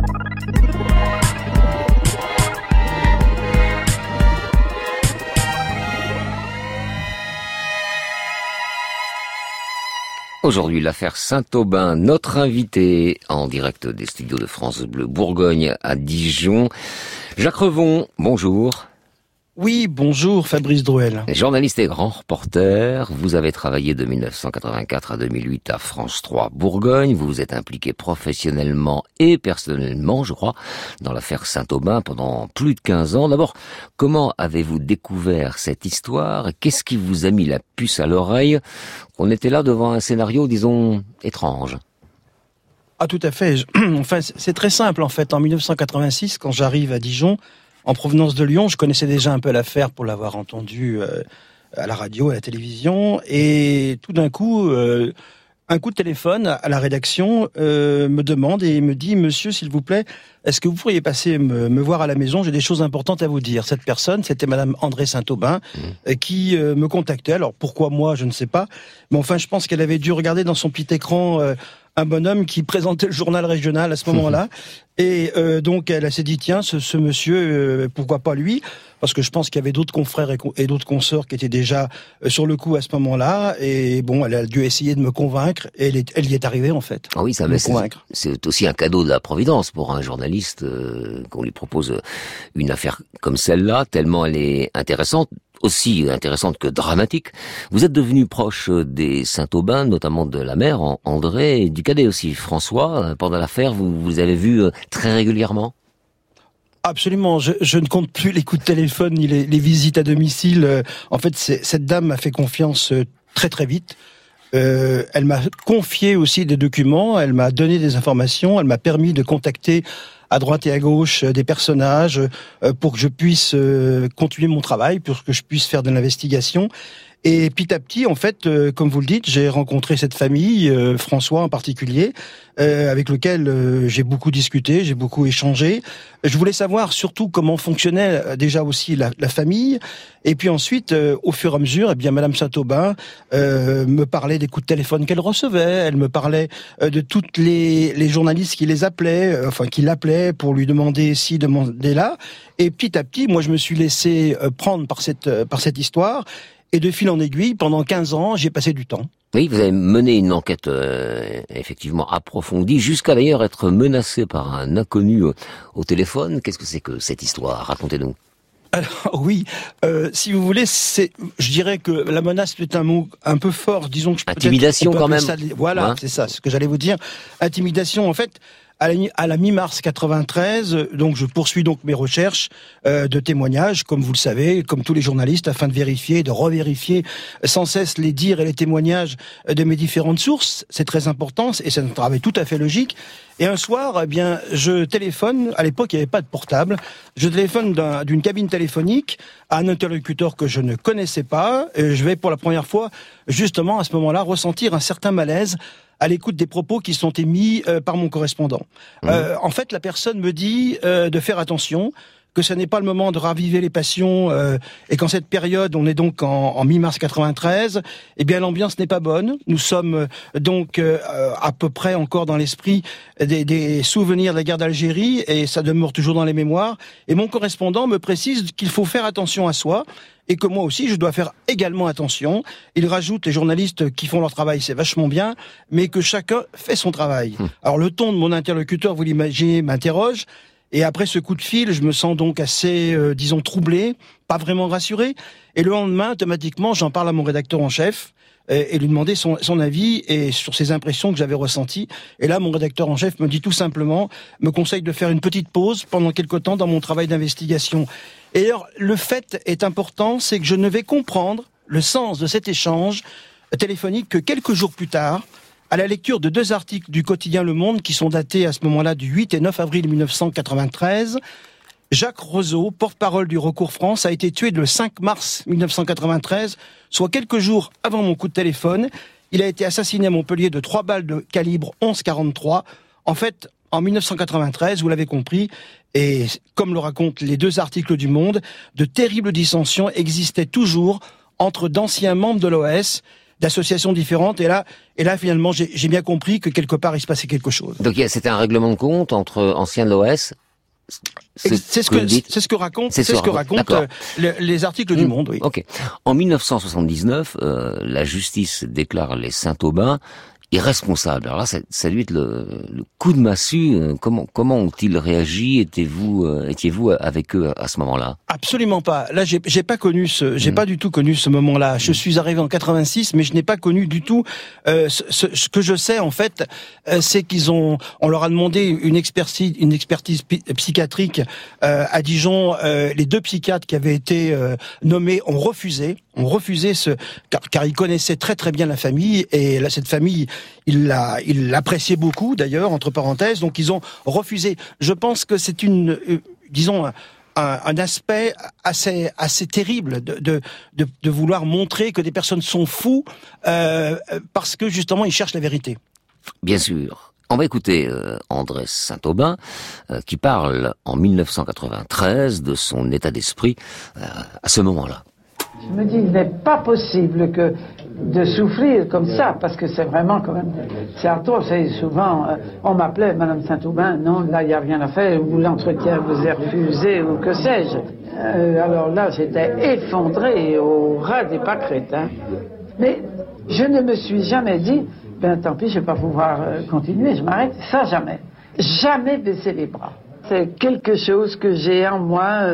Aujourd'hui, l'affaire Saint-Aubin, notre invité en direct des studios de France Bleu Bourgogne à Dijon. Jacques Revon, bonjour. Oui, bonjour Fabrice Drouel. Journaliste et grand reporter, vous avez travaillé de 1984 à 2008 à France 3 Bourgogne. Vous vous êtes impliqué professionnellement et personnellement, je crois, dans l'affaire Saint-Aubin pendant plus de 15 ans. D'abord, comment avez-vous découvert cette histoire? Qu'est-ce qui vous a mis la puce à l'oreille? On était là devant un scénario, disons, étrange. Ah, tout à fait. Enfin, c'est très simple, en fait. En 1986, quand j'arrive à Dijon, en provenance de Lyon, je connaissais déjà un peu l'affaire pour l'avoir entendu à la radio, à la télévision. Et tout d'un coup, un coup de téléphone à la rédaction me demande et me dit « Monsieur, s'il vous plaît, est-ce que vous pourriez passer me voir à la maison? J'ai des choses importantes à vous dire. » Cette personne, c'était Madame André Saint-Aubin qui me contactait. Alors pourquoi moi, je ne sais pas. Mais enfin, je pense qu'elle avait dû regarder dans son petit écran un bonhomme qui présentait le journal régional à ce moment-là. Et donc, elle s'est dit, tiens, ce monsieur, pourquoi pas lui? Parce que je pense qu'il y avait d'autres confrères et d'autres consorts qui étaient déjà sur le coup à ce moment-là. Et bon, elle a dû essayer de me convaincre. Et elle y est arrivée, en fait. Ah oui, ça c'est aussi un cadeau de la Providence pour un journaliste qu'on lui propose une affaire comme celle-là, tellement elle est intéressante. Aussi intéressante que dramatique. Vous êtes devenu proche des Saint-Aubin, notamment de la mère, André, et du cadet aussi, François. Pendant l'affaire, vous avez vu très régulièrement? Absolument. Je ne compte plus les coups de téléphone ni les visites à domicile. En fait, cette dame m'a fait confiance très très vite. Elle m'a confié aussi des documents, elle m'a donné des informations, elle m'a permis de contacter à droite et à gauche des personnages pour que je puisse continuer mon travail, pour que je puisse faire de l'investigation. Et petit à petit, en fait, comme vous le dites, j'ai rencontré cette famille, François en particulier, avec lequel j'ai beaucoup discuté, j'ai beaucoup échangé. Je voulais savoir surtout comment fonctionnait déjà aussi la famille. Et puis ensuite, au fur et à mesure, eh bien, Madame Saint-Aubin me parlait des coups de téléphone qu'elle recevait. Elle me parlait de toutes les journalistes qui les appelaient, qui l'appelaient pour lui demander ci, demander là. Et petit à petit, moi, je me suis laissé prendre par cette histoire. Et de fil en aiguille, pendant 15 ans, j'ai passé du temps. Oui, vous avez mené une enquête effectivement approfondie, jusqu'à d'ailleurs être menacé par un inconnu au téléphone. Qu'est-ce que c'est que cette histoire? Racontez-nous. Alors oui, si vous voulez, je dirais que la menace est un mot un peu fort. Disons que intimidation quand même. Voilà, hein? C'est ça, ce que j'allais vous dire. Intimidation, en fait. À la mi-mars 93, donc je poursuis donc mes recherches de témoignages, comme vous le savez, comme tous les journalistes, afin de vérifier, de revérifier sans cesse les dires et les témoignages de mes différentes sources. C'est très important et c'est un travail tout à fait logique. Et un soir, eh bien, je téléphone. À l'époque, il n'y avait pas de portable. Je téléphone d'une cabine téléphonique à un interlocuteur que je ne connaissais pas. Et je vais pour la première fois, justement, à ce moment-là, ressentir un certain malaise à l'écoute des propos qui sont émis par mon correspondant. En fait, la personne me dit de faire attention, que ce n'est pas le moment de raviver les passions, et qu'en cette période, on est donc en mi-mars 93, eh bien l'ambiance n'est pas bonne. Nous sommes donc à peu près encore dans l'esprit des souvenirs de la guerre d'Algérie, et ça demeure toujours dans les mémoires. Et mon correspondant me précise qu'il faut faire attention à soi, et que moi aussi, je dois faire également attention. Il rajoute, les journalistes qui font leur travail, c'est vachement bien, mais que chacun fait son travail. Alors le ton de mon interlocuteur, vous l'imaginez, m'interroge, et après ce coup de fil, je me sens donc assez, disons, troublé, pas vraiment rassuré, et le lendemain, automatiquement, j'en parle à mon rédacteur en chef, et lui demander son avis et sur ses impressions que j'avais ressenties. Et là, mon rédacteur en chef me dit tout simplement, me conseille de faire une petite pause pendant quelque temps dans mon travail d'investigation. Et alors, le fait est important, c'est que je ne vais comprendre le sens de cet échange téléphonique que quelques jours plus tard, à la lecture de 2 articles du quotidien Le Monde qui sont datés à ce moment-là du 8 et 9 avril 1993, Jacques Roseau, porte-parole du Recours France, a été tué le 5 mars 1993, soit quelques jours avant mon coup de téléphone. Il a été assassiné à Montpellier de 3 balles de calibre 11,43. En fait, en 1993, vous l'avez compris, et comme le racontent les 2 articles du Monde, de terribles dissensions existaient toujours entre d'anciens membres de l'OS, d'associations différentes. Et là, finalement, j'ai bien compris que quelque part, il se passait quelque chose. Donc, c'était un règlement de compte entre anciens de l'OS. C'est ce que racontent les articles du Monde, oui. Ok. En 1979, la justice déclare les Saint-Aubin irresponsables. Alors là, ça lui est le coup de massue. Comment ont-ils réagi? Étiez-vous avec eux à ce moment-là? Absolument pas. Là, j'ai pas du tout connu ce moment-là. Je suis arrivé en 86, mais je n'ai pas connu du tout. Ce que je sais, en fait, c'est on leur a demandé une expertise psychiatrique à Dijon. Les 2 psychiatres qui avaient été nommés ont refusé car ils connaissaient très très bien la famille, et là, cette famille, ils l'appréciaient beaucoup d'ailleurs, entre parenthèses, donc ils ont refusé. Je pense que c'est un aspect assez terrible de vouloir montrer que des personnes sont fous parce que justement ils cherchent la vérité. Bien sûr. On va écouter André Saint-Aubin qui parle en 1993 de son état d'esprit à ce moment-là. Je me dis, il n'est pas possible de souffrir comme ça, parce que c'est vraiment quand même, c'est atroce. Et souvent, on m'appelait Madame Saint-Aubin, non, là, il n'y a rien à faire, ou l'entretien vous est refusé, ou que sais-je. Alors là, j'étais effondré au ras des pâquerettes. Hein. Mais je ne me suis jamais dit, ben tant pis, je ne vais pas pouvoir continuer, je m'arrête. Ça, jamais. Jamais baisser les bras. C'est quelque chose que j'ai en moi...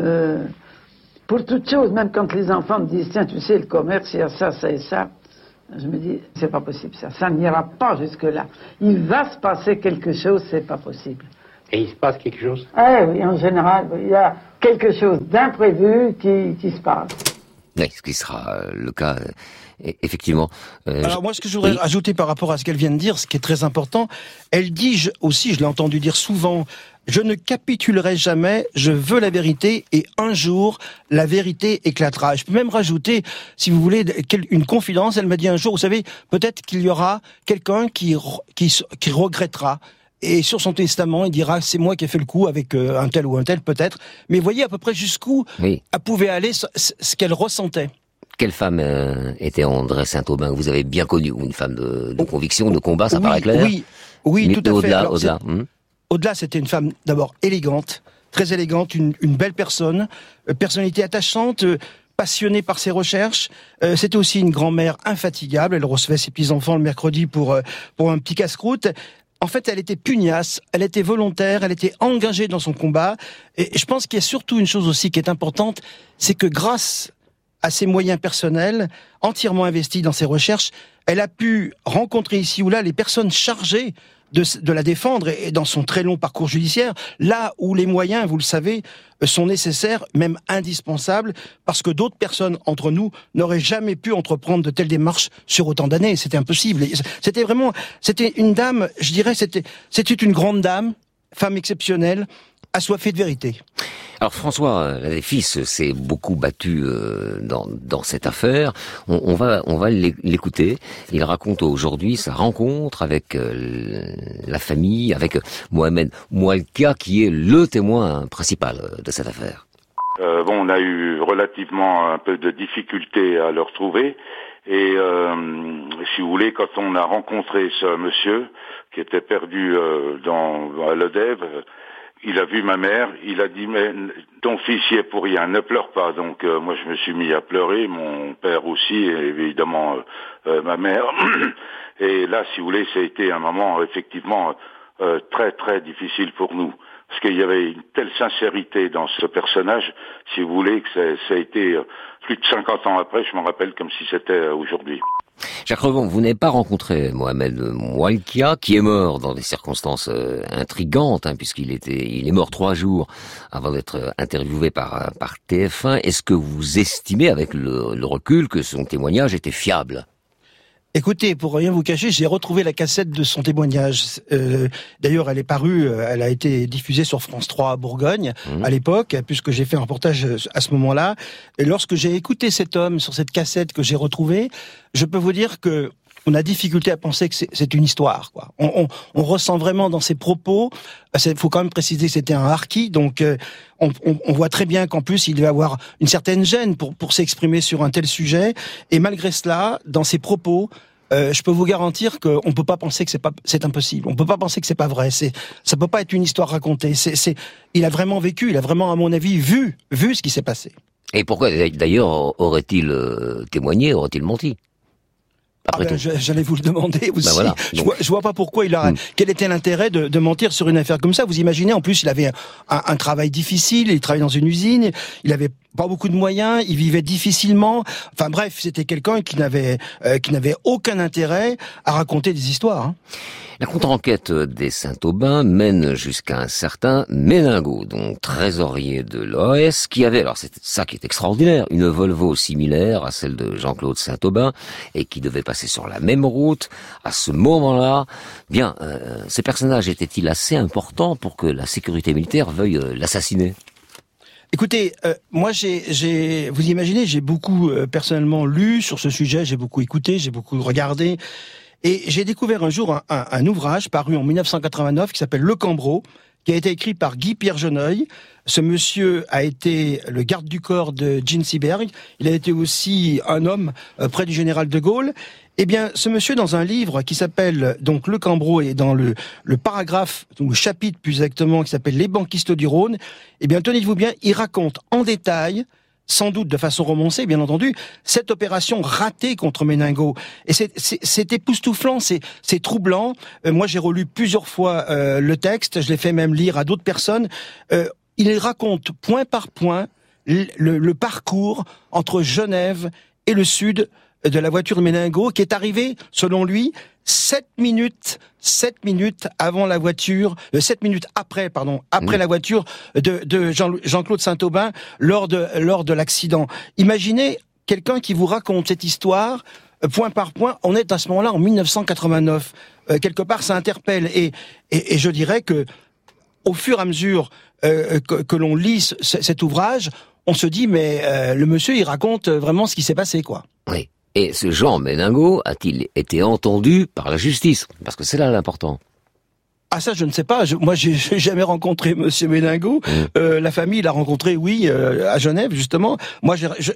Pour toutes choses, même quand les enfants me disent, tiens, tu sais, le commerce, il y a ça, ça et ça, je me dis, c'est pas possible ça n'ira pas jusque-là. Il va se passer quelque chose, c'est pas possible. Et il se passe quelque chose? Oui, en général, il y a quelque chose d'imprévu qui se passe. Oui, ce qui sera le cas, effectivement. Alors moi, ce que je voudrais ajouter par rapport à ce qu'elle vient de dire, ce qui est très important, elle dit aussi, je l'ai entendu dire souvent, je ne capitulerai jamais, je veux la vérité, et un jour, la vérité éclatera. Je peux même rajouter, si vous voulez, une confidence. Elle m'a dit un jour, vous savez, peut-être qu'il y aura quelqu'un qui regrettera. Et sur son testament, il dira, c'est moi qui ai fait le coup avec un tel ou un tel, peut-être. Mais voyez à peu près jusqu'où elle pouvait aller, ce qu'elle ressentait. Quelle femme était André Saint-Aubin, que vous avez bien connue? Une femme de conviction, de combat, ça paraît clair? Oui, tout à fait. Au-delà. Au-delà, c'était une femme d'abord élégante, très élégante, une belle personne, personnalité attachante, passionnée par ses recherches. C'était aussi une grand-mère infatigable. Elle recevait ses petits-enfants le mercredi pour un petit casse-croûte. En fait, elle était pugnace, elle était volontaire, elle était engagée dans son combat. Et je pense qu'il y a surtout une chose aussi qui est importante, c'est que grâce à ses moyens personnels, entièrement investis dans ses recherches, elle a pu rencontrer ici ou là les personnes chargées de la défendre, et dans son très long parcours judiciaire, là où les moyens, vous le savez, sont nécessaires, même indispensables, parce que d'autres personnes entre nous n'auraient jamais pu entreprendre de telles démarches sur autant d'années. C'était impossible. C'était une dame, je dirais, c'était une grande dame, femme exceptionnelle, assoiffée de vérité. Alors François Ladefis s'est beaucoup battu dans cette affaire. On va l'écouter. Il raconte aujourd'hui sa rencontre avec la famille, avec Mohamed Moualkia, qui est le témoin principal de cette affaire. On a eu relativement un peu de difficulté à le retrouver. Et si vous voulez, quand on a rencontré ce monsieur qui était perdu à l'Odève, il a vu ma mère, il a dit, mais ton fils y est pour rien, ne pleure pas. Donc moi je me suis mis à pleurer, mon père aussi, et évidemment ma mère. Et là, si vous voulez, ça a été un moment effectivement très très difficile pour nous. Parce qu'il y avait une telle sincérité dans ce personnage, si vous voulez, que ça a été plus de 50 ans après, je m'en rappelle comme si c'était aujourd'hui. Jacques Revon, vous n'avez pas rencontré Mohamed Moualkia, qui est mort dans des circonstances intrigantes, puisqu'il est mort 3 jours avant d'être interviewé par TF1. Est-ce que vous estimez, avec le recul, que son témoignage était fiable ? Écoutez, pour rien vous cacher, j'ai retrouvé la cassette de son témoignage. D'ailleurs, elle est parue, elle a été diffusée sur France 3 à Bourgogne, à l'époque, puisque j'ai fait un reportage à ce moment-là. Et lorsque j'ai écouté cet homme sur cette cassette que j'ai retrouvée, je peux vous dire que on a difficulté à penser que c'est une histoire, quoi. On ressent vraiment dans ses propos, faut quand même préciser que c'était un harki, donc on voit très bien qu'en plus il devait avoir une certaine gêne pour s'exprimer sur un tel sujet, et malgré cela, dans ses propos, je peux vous garantir qu'on peut pas penser que c'est impossible. On peut pas penser que c'est pas vrai. Ça peut pas être une histoire racontée. Il a vraiment vécu. Il a vraiment, à mon avis, vu ce qui s'est passé. Et pourquoi d'ailleurs aurait-il témoigné, aurait-il menti? J'allais vous le demander aussi. Voilà, je vois pas pourquoi quel était l'intérêt de mentir sur une affaire comme ça. Vous imaginez, en plus, il avait un travail difficile, il travaillait dans une usine, il avait pas beaucoup de moyens, il vivait difficilement. Enfin bref, c'était quelqu'un qui n'avait aucun intérêt à raconter des histoires. Hein. La contre-enquête des Saint-Aubin mène jusqu'à un certain Méningo, donc trésorier de l'OAS, qui avait, alors c'est ça qui est extraordinaire, une Volvo similaire à celle de Jean-Claude Saint-Aubin, et qui devait passer sur la même route. À ce moment-là, bien, ces personnages étaient-ils assez importants pour que la sécurité militaire veuille l'assassiner? Écoutez, moi vous imaginez, j'ai beaucoup personnellement lu sur ce sujet, j'ai beaucoup écouté, j'ai beaucoup regardé. Et j'ai découvert un jour un ouvrage paru en 1989 qui s'appelle Le Cambreau, qui a été écrit par Guy-Pierre Geneuil. Ce monsieur a été le garde du corps de Jean Seberg. Il a été aussi un homme près du général de Gaulle. Eh bien, ce monsieur, dans un livre qui s'appelle donc Le Cambreau, et dans le paragraphe, ou le chapitre plus exactement, qui s'appelle Les banquistes du Rhône, eh bien, tenez-vous bien, il raconte en détail, sans doute de façon romancée, bien entendu, cette opération ratée contre Méningo. Et c'est époustouflant, c'est troublant. Moi, j'ai relu plusieurs fois le texte, je l'ai fait même lire à d'autres personnes. Il raconte point par point le parcours entre Genève et le sud de la voiture de Méningo, qui est arrivée, selon lui, 7 minutes avant la voiture, 7 minutes après la voiture de Jean-Claude Saint-Aubin lors de l'accident. Imaginez quelqu'un qui vous raconte cette histoire point par point. On est à ce moment-là en 1989. Quelque part, ça interpelle, et je dirais que au fur et à mesure que l'on lit cet ouvrage, on se dit mais le monsieur il raconte vraiment ce qui s'est passé, quoi. Oui. Et ce Jean Méningo a-t-il été entendu par la justice? Parce que c'est là l'important. Ah ça, je ne sais pas. Moi, j'ai jamais rencontré Monsieur Méningo. La famille l'a rencontré, oui, à Genève justement. Moi,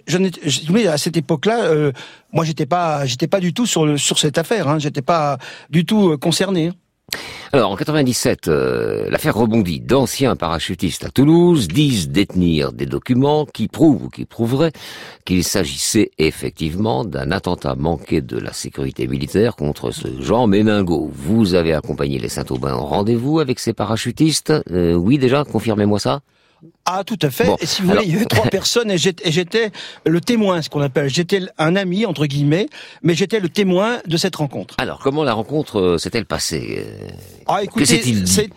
à cette époque-là, moi, j'étais pas du tout sur cette affaire. Hein. J'étais pas du tout concerné. Alors, en 97, l'affaire rebondit. D'anciens parachutistes à Toulouse disent détenir des documents qui prouvent ou qui prouveraient qu'il s'agissait effectivement d'un attentat manqué de la sécurité militaire contre ce Jean Méningo. Vous avez accompagné les Saint-Aubin au rendez-vous avec ces parachutistes. Oui, déjà, confirmez-moi ça. Ah, tout à fait. Bon, et si vous voulez, il y avait 3 personnes et j'étais le témoin, ce qu'on appelle. J'étais un ami, entre guillemets, mais j'étais le témoin de cette rencontre. Alors, comment la rencontre s'est-elle passée? Ah, écoutez, que s'est-il dit?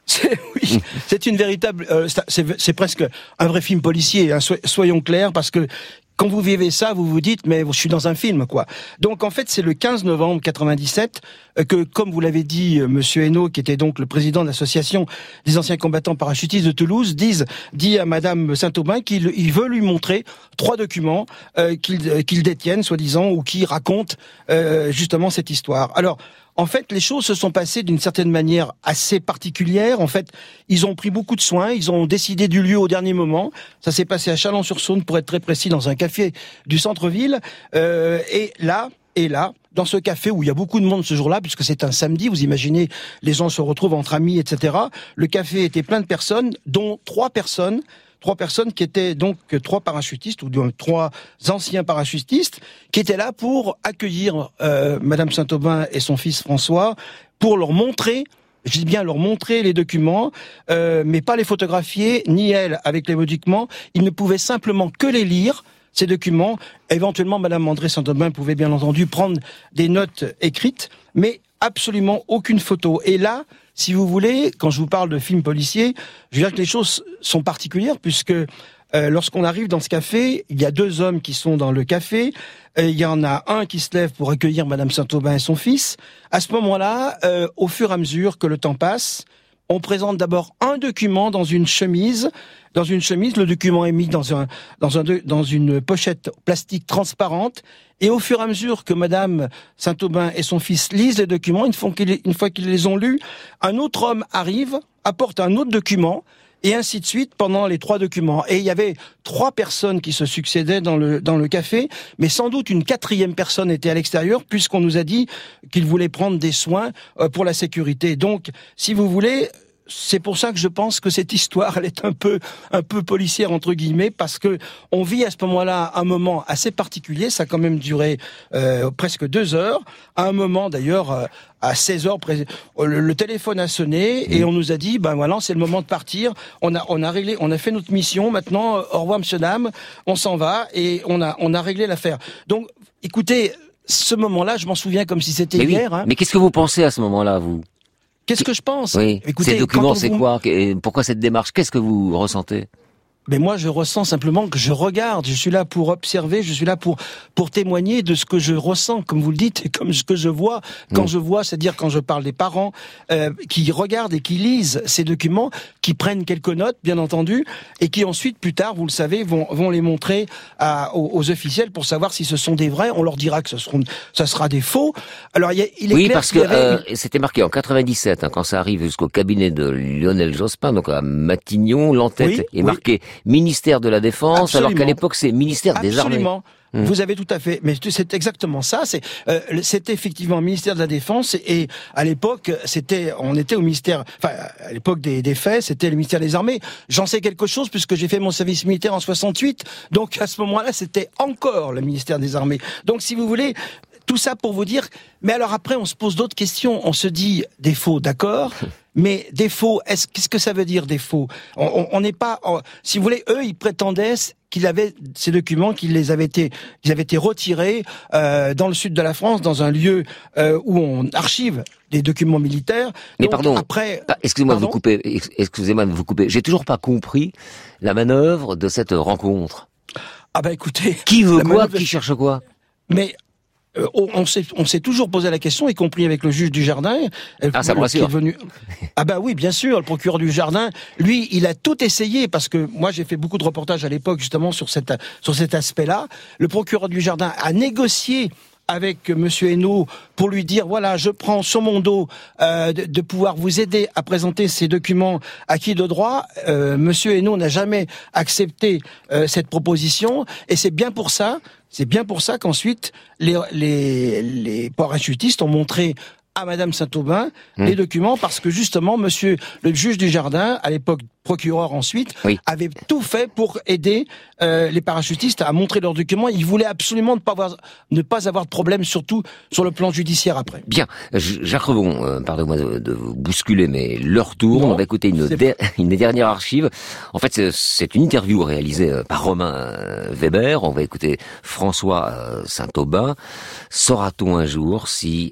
Oui, c'est une véritable... c'est presque un vrai film policier, hein, soyons clairs, parce que quand vous vivez ça, vous vous dites, mais je suis dans un film, quoi. Donc, en fait, c'est le 15 novembre 97 que, comme vous l'avez dit, Monsieur Hainaut, qui était donc le président de l'association des anciens combattants parachutistes de Toulouse, dit à Madame Saint-Aubin qu'il veut lui montrer 3 documents qu'il détienne, soi-disant, ou qui racontent justement cette histoire. Alors, en fait, les choses se sont passées d'une certaine manière assez particulière. En fait, ils ont pris beaucoup de soins, ils ont décidé du lieu au dernier moment. Ça s'est passé à Chalon-sur-Saône, pour être très précis, dans un café du centre-ville. Et là, dans ce café où il y a beaucoup de monde ce jour-là, puisque c'est un samedi, vous imaginez, les gens se retrouvent entre amis, etc. Le café était plein de personnes, dont 3 personnes qui étaient donc 3 parachutistes, ou 3 anciens parachutistes, qui étaient là pour accueillir Madame Saint-Aubin et son fils François, pour leur montrer, je dis bien leur montrer les documents, mais pas les photographier, ni elle avec les documents. Ils ne pouvaient simplement que les lire, ces documents. Éventuellement, Madame André Saint-Aubin pouvait bien entendu prendre des notes écrites, mais absolument aucune photo. Et là, si vous voulez, quand je vous parle de film policier, je veux dire que les choses sont particulières, puisque lorsqu'on arrive dans ce café, il y a 2 hommes qui sont dans le café, il y en a un qui se lève pour accueillir Madame Saint-Aubin et son fils. À ce moment-là, au fur et à mesure que le temps passe, On présente d'abord un document dans une chemise. Le document est mis dans une pochette plastique transparente. Et au fur et à mesure que Madame Saint-Aubin et son fils lisent les documents, une fois qu'ils les ont lus, un autre homme arrive, apporte un autre document, et ainsi de suite pendant les 3 documents. Et il y avait 3 personnes qui se succédaient dans le café, mais sans doute une 4e personne était à l'extérieur, puisqu'on nous a dit qu'il voulait prendre des soins pour la sécurité. Donc, si vous voulez, c'est pour ça que je pense que cette histoire, elle est un peu policière entre guillemets, parce que on vit à ce moment-là un moment assez particulier. Ça a quand même duré presque 2 heures. À un moment d'ailleurs, à 16 heures, le téléphone a sonné et on nous a dit, ben voilà, c'est le moment de partir. On a fait notre mission. Maintenant, au revoir, monsieur, dame. On s'en va et on a réglé l'affaire. Donc, écoutez, ce moment-là, je m'en souviens comme si c'était hier. Hein. Mais qu'est-ce que vous pensez à ce moment-là, vous? Qu'est-ce que je pense? Oui. Écoutez, ces documents, c'est quoi? Pourquoi cette démarche? Qu'est-ce que vous ressentez? Mais moi, je ressens simplement que je regarde. Je suis là pour observer. Je suis là pour témoigner de ce que je ressens, comme vous le dites, et comme ce que je vois. Quand je vois, c'est-à-dire quand je parle des parents qui regardent et qui lisent ces documents, qui prennent quelques notes, bien entendu, et qui ensuite, plus tard, vous le savez, vont les montrer aux officiels pour savoir si ce sont des vrais. On leur dira que ça sera des faux. Alors, il est clair parce que c'était marqué en 97, quand ça arrive jusqu'au cabinet de Lionel Jospin, donc à Matignon, l'entête est marquée ministère de la Défense, alors qu'à l'époque c'est ministère des Armées. Vous avez tout à fait, mais c'est exactement ça. C'était effectivement ministère de la Défense et à l'époque on était au ministère. Enfin, à l'époque des faits, c'était le ministère des Armées. J'en sais quelque chose puisque j'ai fait mon service militaire en 68. Donc à ce moment-là, c'était encore le ministère des Armées. Donc si vous voulez. Tout ça pour vous dire, mais alors après on se pose d'autres questions, on se dit des faux, d'accord, mais des faux, qu'est-ce que ça veut dire des faux? On n'est pas, si vous voulez, eux ils prétendaient qu'ils avaient ces documents, qu'ils avaient été retirés dans le sud de la France, dans un lieu où on archive des documents militaires. Mais donc, pardon, excusez-moi de vous couper, j'ai toujours pas compris la manœuvre de cette rencontre. Ah bah écoutez... Qui veut quoi, qui cherche quoi? Mais... on s'est toujours posé la question, y compris avec le juge du Jardin. Ça me rassure. Ah bah oui, bien sûr, le procureur du Jardin, lui, il a tout essayé, parce que moi j'ai fait beaucoup de reportages à l'époque justement sur cet aspect-là. Le procureur du Jardin a négocié avec Monsieur Hainaut pour lui dire voilà, je prends sur mon dos de pouvoir vous aider à présenter ces documents acquis de droit. Monsieur Hainaut n'a jamais accepté cette proposition et c'est bien pour ça qu'ensuite les parachutistes ont montré à Madame Saint-Aubin les documents parce que justement Monsieur le juge du Jardin, à l'époque procureur ensuite, avait tout fait pour aider les parachutistes à montrer leurs documents. Il voulait absolument ne pas avoir de problème, surtout sur le plan judiciaire après. Bien, Jacques Revon, pardonnez-moi de vous bousculer, mais l'heure tourne. On va écouter une dernière archive. En fait, c'est une interview réalisée par Romain Weber. On va écouter François Saint-Aubin. Saura-t-on un jour si...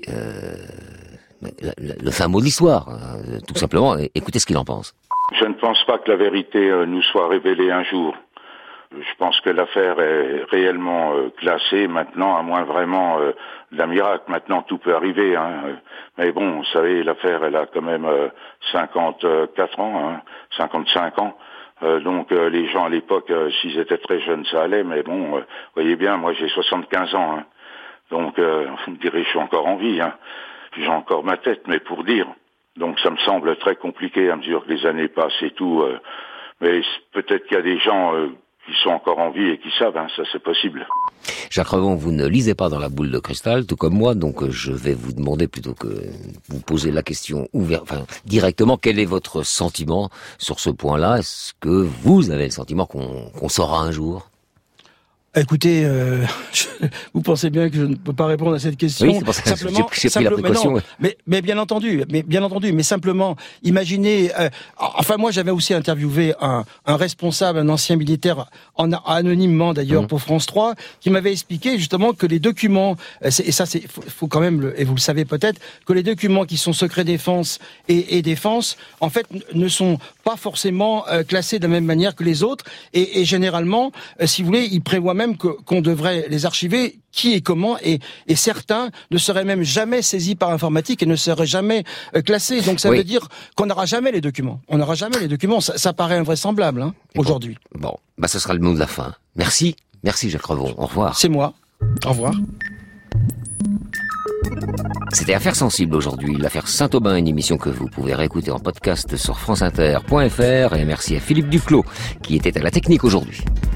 le fin mot de l'histoire, tout simplement. Écoutez ce qu'il en pense. Je ne pense pas que la vérité nous soit révélée un jour. Je pense que l'affaire est réellement classée maintenant, à moins vraiment d'un miracle. Maintenant, tout peut arriver. Mais bon, vous savez, l'affaire, elle a quand même 54 ans, 55 ans. Donc les gens à l'époque, s'ils étaient très jeunes, ça allait. Mais bon, voyez bien, moi j'ai 75 ans. Donc, vous me direz, je suis encore en vie. J'ai encore ma tête, mais pour dire. Donc ça me semble très compliqué à mesure que les années passent et tout. Mais peut-être qu'il y a des gens qui sont encore en vie et qui savent, ça c'est possible. Jacques Revon, vous ne lisez pas dans la boule de cristal, tout comme moi, donc je vais vous demander, plutôt que vous poser la question directement, quel est votre sentiment sur ce point-là? Est-ce que vous avez le sentiment qu'on saura un jour? Écoutez, vous pensez bien que je ne peux pas répondre à cette question. Oui, c'est pour ça que j'ai pris la précaution. Mais bien entendu, mais simplement, imaginez. Enfin, moi, j'avais aussi interviewé un responsable, un ancien militaire, anonymement d'ailleurs pour France 3, qui m'avait expliqué justement que les documents, et ça, faut quand même, et vous le savez peut-être, que les documents qui sont secret défense et défense, en fait, ne sont pas forcément classés de la même manière que les autres, et généralement, si vous voulez, ils prévoient même même qu'on devrait les archiver qui et comment, et certains ne seraient même jamais saisis par informatique et ne seraient jamais classés. Donc ça veut dire qu'on n'aura jamais les documents. On n'aura jamais les documents. Ça paraît invraisemblable aujourd'hui. Bon, ce sera le mot de la fin. Merci Jacques Revon. Au revoir. C'est moi. Au revoir. C'était Affaires sensibles aujourd'hui. L'affaire Saint-Aubin, une émission que vous pouvez réécouter en podcast sur franceinter.fr. Et merci à Philippe Duclos qui était à la technique aujourd'hui.